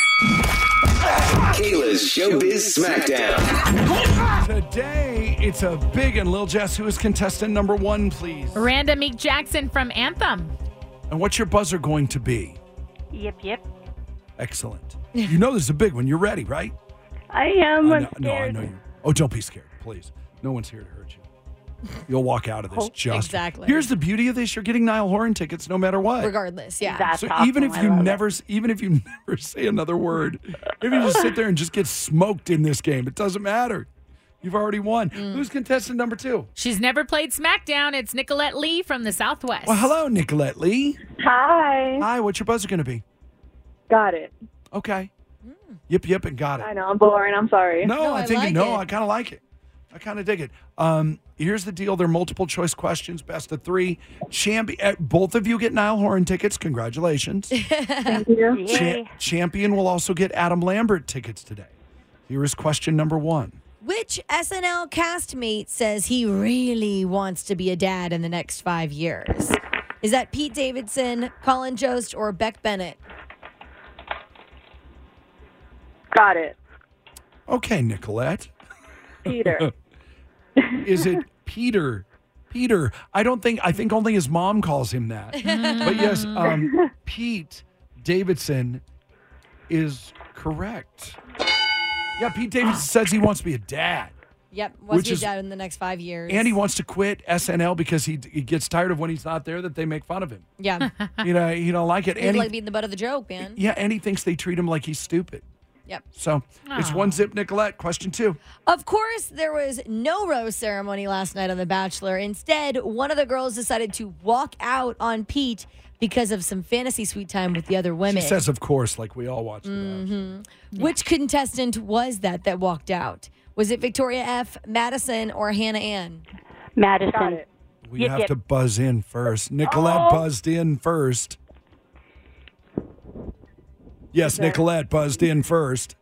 C: Kayla's Showbiz Smackdown.
E: Today, it's a big and Lil Jess, who is contestant number one, please.
G: Miranda Meek Jackson from Anthem.
E: And what's your buzzer going to be?
H: Yep, yep.
E: Excellent. You know this is a big one. You're ready, right?
H: I am.
E: I
H: I'm
E: know, no, I
H: scared.
E: know you. Oh, don't be scared, please. No one's here to hurt you. You'll walk out of this
H: Oh,
E: just.
F: exactly.
E: Here's the beauty of this: you're getting Niall Horan tickets no matter what.
F: Regardless, yeah.
H: That's
E: So
H: awesome.
E: even if
H: I
E: you
H: love
E: never, even if you never say another word, if you just sit there and just get smoked in this game, it doesn't matter. You've already won.
F: Mm.
E: Who's contestant number two?
G: She's never played SmackDown. It's Nicolette Lee from the Southwest.
E: Well, hello, Nicolette Lee.
L: Hi.
E: Hi. What's your buzzer going to be?
L: Got it.
E: Okay. Yip yip and got it.
L: I know I'm boring. I'm sorry.
E: No,
F: No,
E: I
F: I
E: think
F: like
E: no.
F: it.
E: I kind of like it. I kind of dig it. Um, here's the deal: they're multiple choice questions, best of three. Champion, uh, both of you get Niall Horan tickets. Congratulations.
L: Thank you.
E: Cha- champion will also get Adam Lambert tickets today. Here is question number one.
F: Which S N L castmate says he really wants to be a dad in the next five years? Is that Pete Davidson, Colin Jost, or Beck Bennett?
L: Got it.
E: Okay, Nicolette.
L: Peter.
E: Is it Peter? Peter. I don't think. I think only his mom calls him that. But yes, um, Pete Davidson is correct. Yeah, Pete Davidson says he wants to be a dad.
F: Yep, wants
E: Which
F: to be a
E: is-
F: dad in the next five years.
E: And he wants to quit S N L because he he gets tired of when he's not there that they make fun of him.
F: Yeah.
E: You know, he don't like it.
F: He's
E: And he,
F: like being the butt of the joke, man.
E: yeah, and he thinks they treat him like he's stupid.
F: Yep.
E: So it's one zip, Nicolette. Question two.
F: Of course, there was no rose ceremony last night on The Bachelor. Instead, one of the girls decided to walk out on Pete because of some fantasy suite time with the other women.
E: She says, of course, like we all watch. The
F: Mhm. Which contestant was that that walked out? Was it Victoria F., Madison, or Hannah Ann?
H: Madison.
L: Got it.
E: We
H: Yep,
E: have
H: yep.
E: to buzz in first. Nicolette
L: Oh.
E: buzzed in first. Yes,
L: Okay.
E: Nicolette buzzed in first.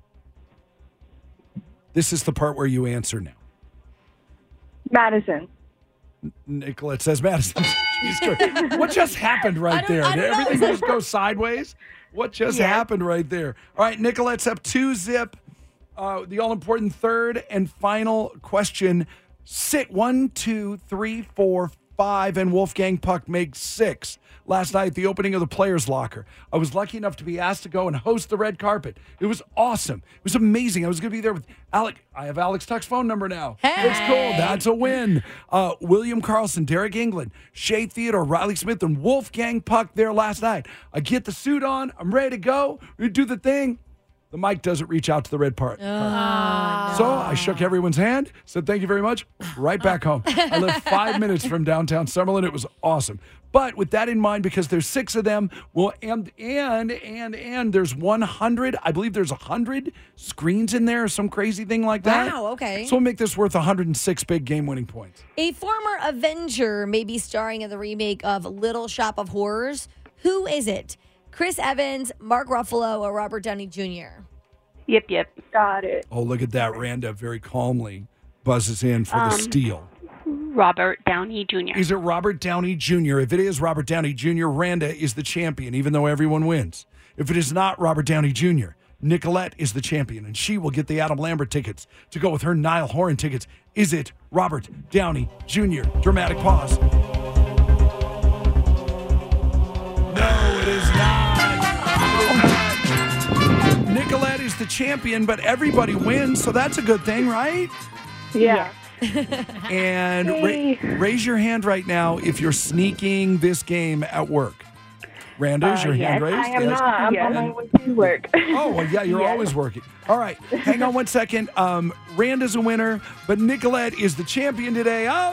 E: This is the part where you answer now.
L: Madison.
E: Nicolette says Madison. She's good. What just happened right
F: don't-
E: there?
F: I
E: Did
F: don't know.
E: everything just go sideways? What just
H: Yeah.
E: happened right there? All right, Nicolette's up two zip. Uh, the all important third and final question. Sit one, two, three, four, five, and Wolfgang Puck makes six. Last night, the opening of the Players Locker. I was lucky enough to be asked to go and host the red carpet. It was awesome. It was amazing. I was going to be there with Alec. I have Alex Tuck's phone number now.
F: Hey.
E: It's cool. That's a win. Uh, William Carlson, Derek England, Shea Theodore, Riley Smith, and Wolfgang Puck there last night. I get the suit on. I'm ready to go. We do the thing. the mic doesn't reach out to the red part.
F: Oh,
E: So I shook everyone's hand, said thank you very much, right back home. I live five minutes from downtown Summerlin. It was awesome. But with that in mind, because there's six of them, well, and and and and there's one hundred. I believe there's one hundred screens in there, or some crazy thing like that.
F: Wow, okay.
E: So we'll make this worth one hundred six big game-winning points.
F: A former Avenger may be starring in the remake of Little Shop of Horrors. Who is it? Chris Evans, Mark Ruffalo, or Robert Downey Junior?
H: Yep, yep. Got it.
E: Oh, look at that. Randa very calmly buzzes in for the
H: Um,
E: steal.
H: Robert Downey Junior
E: Is it Robert Downey Junior? If it is Robert Downey Junior, Randa is the champion, even though everyone wins. If it is not Robert Downey Junior, Nicolette is the champion, and she will get the Adam Lambert tickets to go with her Niall Horan tickets. Is it Robert Downey Junior? Dramatic pause. No, it is not. Nicolette is the champion, but everybody wins, so that's a good thing, right?
H: Yeah.
E: And ra- raise your hand right now if you're sneaking this game at work. Randa, is
H: Uh,
E: your hand
H: yes,
E: raised?
H: I am not. I'm
E: Yes.
H: on my way to work.
E: Oh, well, yeah, you're
H: Yes.
E: always working. All right, hang on one second. Um, Randa's a winner, but Nicolette is the champion today. Oh,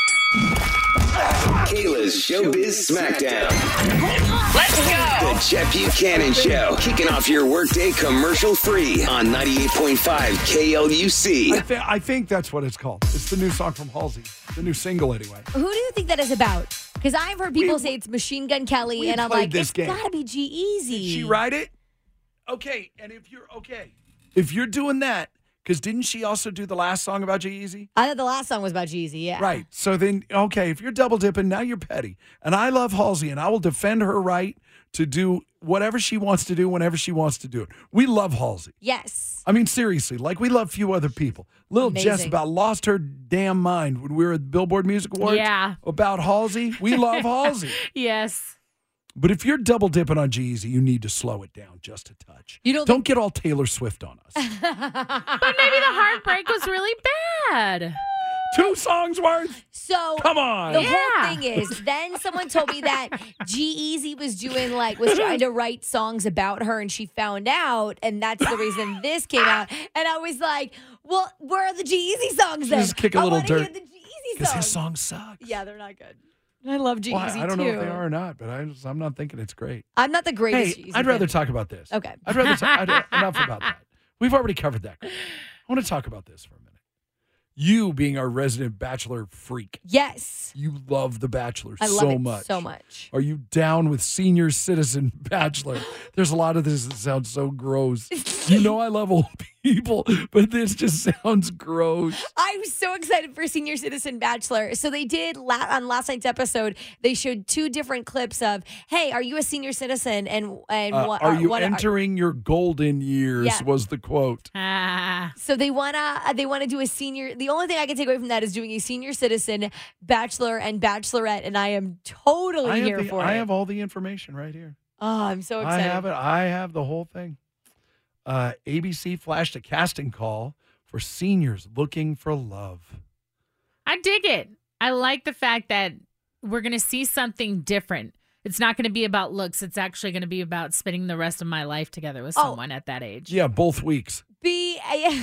C: Kayla's Showbiz Smackdown. Let's go! The Chet Buchanan Show. Kicking off your workday commercial free on ninety-eight point five K L U C.
E: I, th- I think that's what it's called. It's the new song from Halsey, the new single anyway.
F: Who do you think that is about? Because I've heard people say it's Machine Gun Kelly,
E: we
F: and I'm
E: played
F: like,
E: this
F: it's
E: game.
F: got to be G-Eazy.
E: Did she write it? Okay, and if you're okay, if you're doing that, because didn't she also do the last song about G-Eazy?
F: I thought the last song was about G-Eazy, yeah.
E: Right. So then, okay, if you're double dipping, now you're petty. And I love Halsey, and I will defend her right to do whatever she wants to do whenever she wants to do it. We love Halsey.
F: Yes.
E: I mean, seriously, like we love few other people. Little
F: Amazing.
E: Jess about lost her damn mind when we were at the Billboard Music Awards.
G: Yeah.
E: About Halsey. We love Halsey.
G: Yes.
E: But if you're double dipping on G-Eazy, you need to slow it down just a touch.
F: You don't
E: Don't get all Taylor Swift on us.
G: But maybe the heartbreak was really bad.
E: Two songs worth?
F: So
E: Come on.
F: The
G: Yeah.
F: whole thing is, then someone told me that G-Eazy was doing like was trying to write songs about her, and she found out, and that's the reason this came out. And I was like, well, where are the G-Eazy songs then?
E: Just kick a
F: I
E: little
F: wanna hear
E: dirt.
F: the G-Eazy
E: Because
F: songs.
E: his songs suck.
F: Yeah, they're not good. I love G-Eazy
E: Well, I don't
F: too.
E: know if they are or not, but I just, I'm not thinking it's great.
F: I'm not the greatest
E: Hey,
F: G-Eazy
E: I'd rather
F: fan.
E: talk about this.
F: Okay.
E: I'd rather talk, I'd, enough about that. We've already covered that. I want to talk about this for a minute. You being our resident Bachelor freak.
F: Yes.
E: You love The Bachelor
F: I love
E: so
F: it
E: much.
F: so much.
E: Are you down with Senior Citizen Bachelor? There's a lot of this that sounds so gross. You know I love old people, but this just sounds gross.
F: I'm so excited for Senior Citizen Bachelor. So they did la- on last night's episode. They showed two different clips of, "Hey, are you a senior citizen?" and and
E: Uh,
F: what
E: are you
F: what
E: entering your golden years?
F: Yeah.
E: Was the quote.
G: Ah.
F: So they wanna uh, they wanna do a senior. The only thing I can take away from that is doing a senior citizen Bachelor and Bachelorette, and I am totally
E: I have,
F: here
E: the-
F: for
E: I
F: it.
E: have all the information right here.
F: Oh, I'm so
E: I
F: excited.
E: have it. I have the whole thing. Uh, A B C flashed a casting call for seniors looking for love.
G: I dig it. I like the fact that we're going to see something different. It's not going to be about looks. It's actually going to be about spending the rest of my life together with
F: Oh.
G: someone at that age.
E: Yeah, both weeks.
F: Be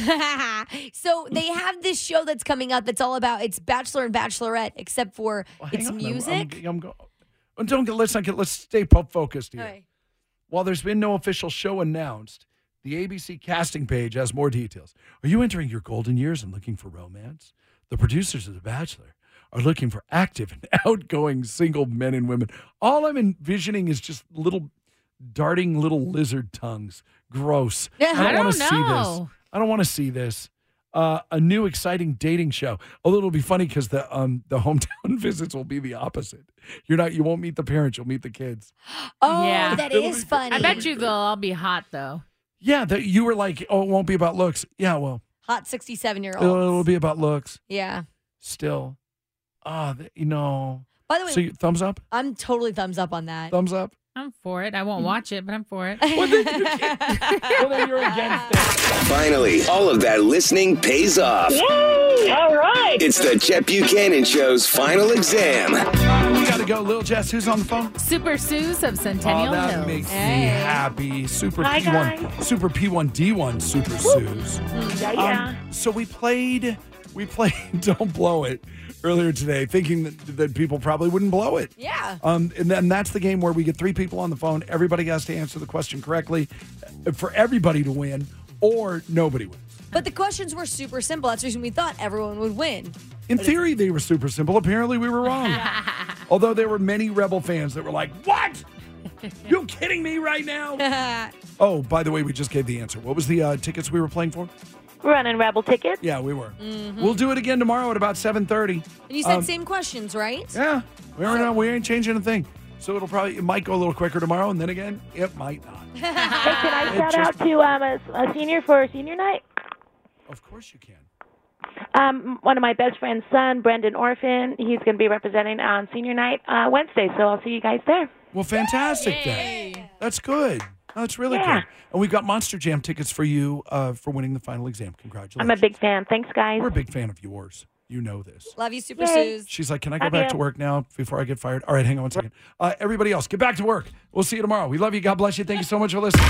F: so they have this show that's coming out that's all about it's Bachelor and Bachelorette, except for
E: Well, hang
F: it's
E: on, I'm-
F: music.
E: I'm, I'm go- oh, don't get. Let's not get. Let's stay po- focused here.
F: All right.
E: While there's been no official show announced, the A B C casting page has more details. Are you entering your golden years and looking for romance? The producers of The Bachelor are looking for active and outgoing single men and women. All I'm envisioning is just little darting little lizard tongues. Gross.
G: I
E: I don't want to
G: don't
E: see this.
G: know.
E: I don't want to see this. Uh, a new exciting dating show. Although it'll be funny because the um the hometown visits will be the opposite. You're not. You won't meet the parents. You'll meet the kids.
F: Oh,
G: Yeah.
F: that
E: It'll
F: is
E: be-
F: funny.
G: I bet you they'll all be hot, though.
E: Yeah, that you were like, oh, it won't be about looks. Yeah, well,
F: Hot sixty-seven year
E: it'll, it'll
F: olds.
E: be about looks.
F: Yeah.
E: Still, ah, th- you know.
F: By the way,
E: So you, thumbs up,
F: I'm totally thumbs up on that.
E: thumbs up.
G: I'm for it. I won't watch it, but I'm for it.
E: Well, then, you can't- well, then you're against it.
C: Finally, all of that listening pays off.
J: Yay! All right.
C: It's the Chet Buchanan Show's final exam.
E: We got to go. Lil Jess, who's on the phone?
G: Super Suze of Centennial
E: Oh, that
G: Hills.
E: makes me
G: Hey.
E: happy. Super
G: Hi,
E: P one,
G: guys.
E: Super P one D one, Super Suze.
J: Yeah, yeah.
E: Um, so we played, we played Don't Blow It earlier today, thinking that, that people probably wouldn't blow it.
F: Yeah.
E: Um, and then that's the game where we get three people on the phone. Everybody has to answer the question correctly for everybody to win, or nobody wins.
F: But the questions were super simple. That's the reason we thought everyone would win.
E: In theory, they were super simple. Apparently, we were wrong. Although there were many Rebel fans that were like, "What? You kidding me right now?" Oh, by the way, we just gave the answer. What was the uh, tickets we were playing for?
J: Running Rebel tickets.
E: Yeah, we were.
F: Mhm.
E: We'll do it again tomorrow at about seven thirty.
F: And you said
E: Um,
F: same questions, right?
E: Yeah, we are not. We ain't changing a thing. So it'll probably it might go a little quicker tomorrow, and then again, it might not.
J: Hey, can I
E: It
J: shout
E: just-
J: out to um, a, a senior for senior night?
E: Of course you can.
J: Um, one of my best friend's son, Brendan Orphan, he's going to be representing on senior night uh, Wednesday, so I'll see you guys there.
E: Well, fantastic then. That's good. That's really
J: Yeah.
E: good. And we've got Monster Jam tickets for you uh, for winning the final exam. Congratulations.
J: I'm a big fan. Thanks, guys.
E: We're a big fan of yours. You know this.
F: Love you, Super
J: Yay.
F: Suze.
E: She's like, can I go
J: Love
E: back
J: you.
E: to work now before I get fired? All right, hang on one second. Uh, everybody else, get back to work. We'll see you tomorrow. We love you. God bless you. Thank you so much for listening.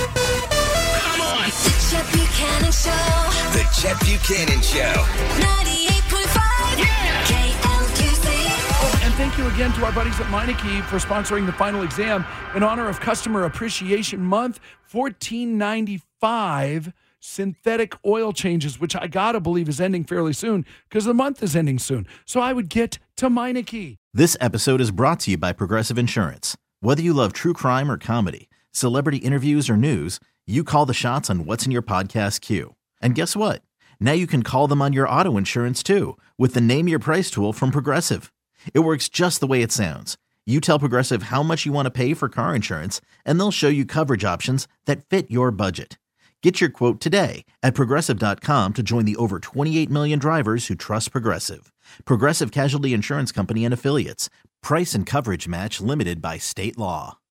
D: The Chet Buchanan Show.
C: The Chet Buchanan Show.
D: ninety-eight point five K L U C.
E: Oh, and thank you again to our buddies at Meineke for sponsoring the final exam in honor of Customer Appreciation Month. fourteen ninety-five synthetic oil changes, which I gotta believe is ending fairly soon because the month is ending soon. So I would get to Meineke.
M: This episode is brought to you by Progressive Insurance. Whether you love true crime or comedy, celebrity interviews or news, you call the shots on what's in your podcast queue. And guess what? Now you can call them on your auto insurance too with the Name Your Price tool from Progressive. It works just the way it sounds. You tell Progressive how much you want to pay for car insurance, and they'll show you coverage options that fit your budget. Get your quote today at Progressive dot com to join the over twenty-eight million drivers who trust Progressive. Progressive Casualty Insurance Company and Affiliates. Price and coverage match limited by state law.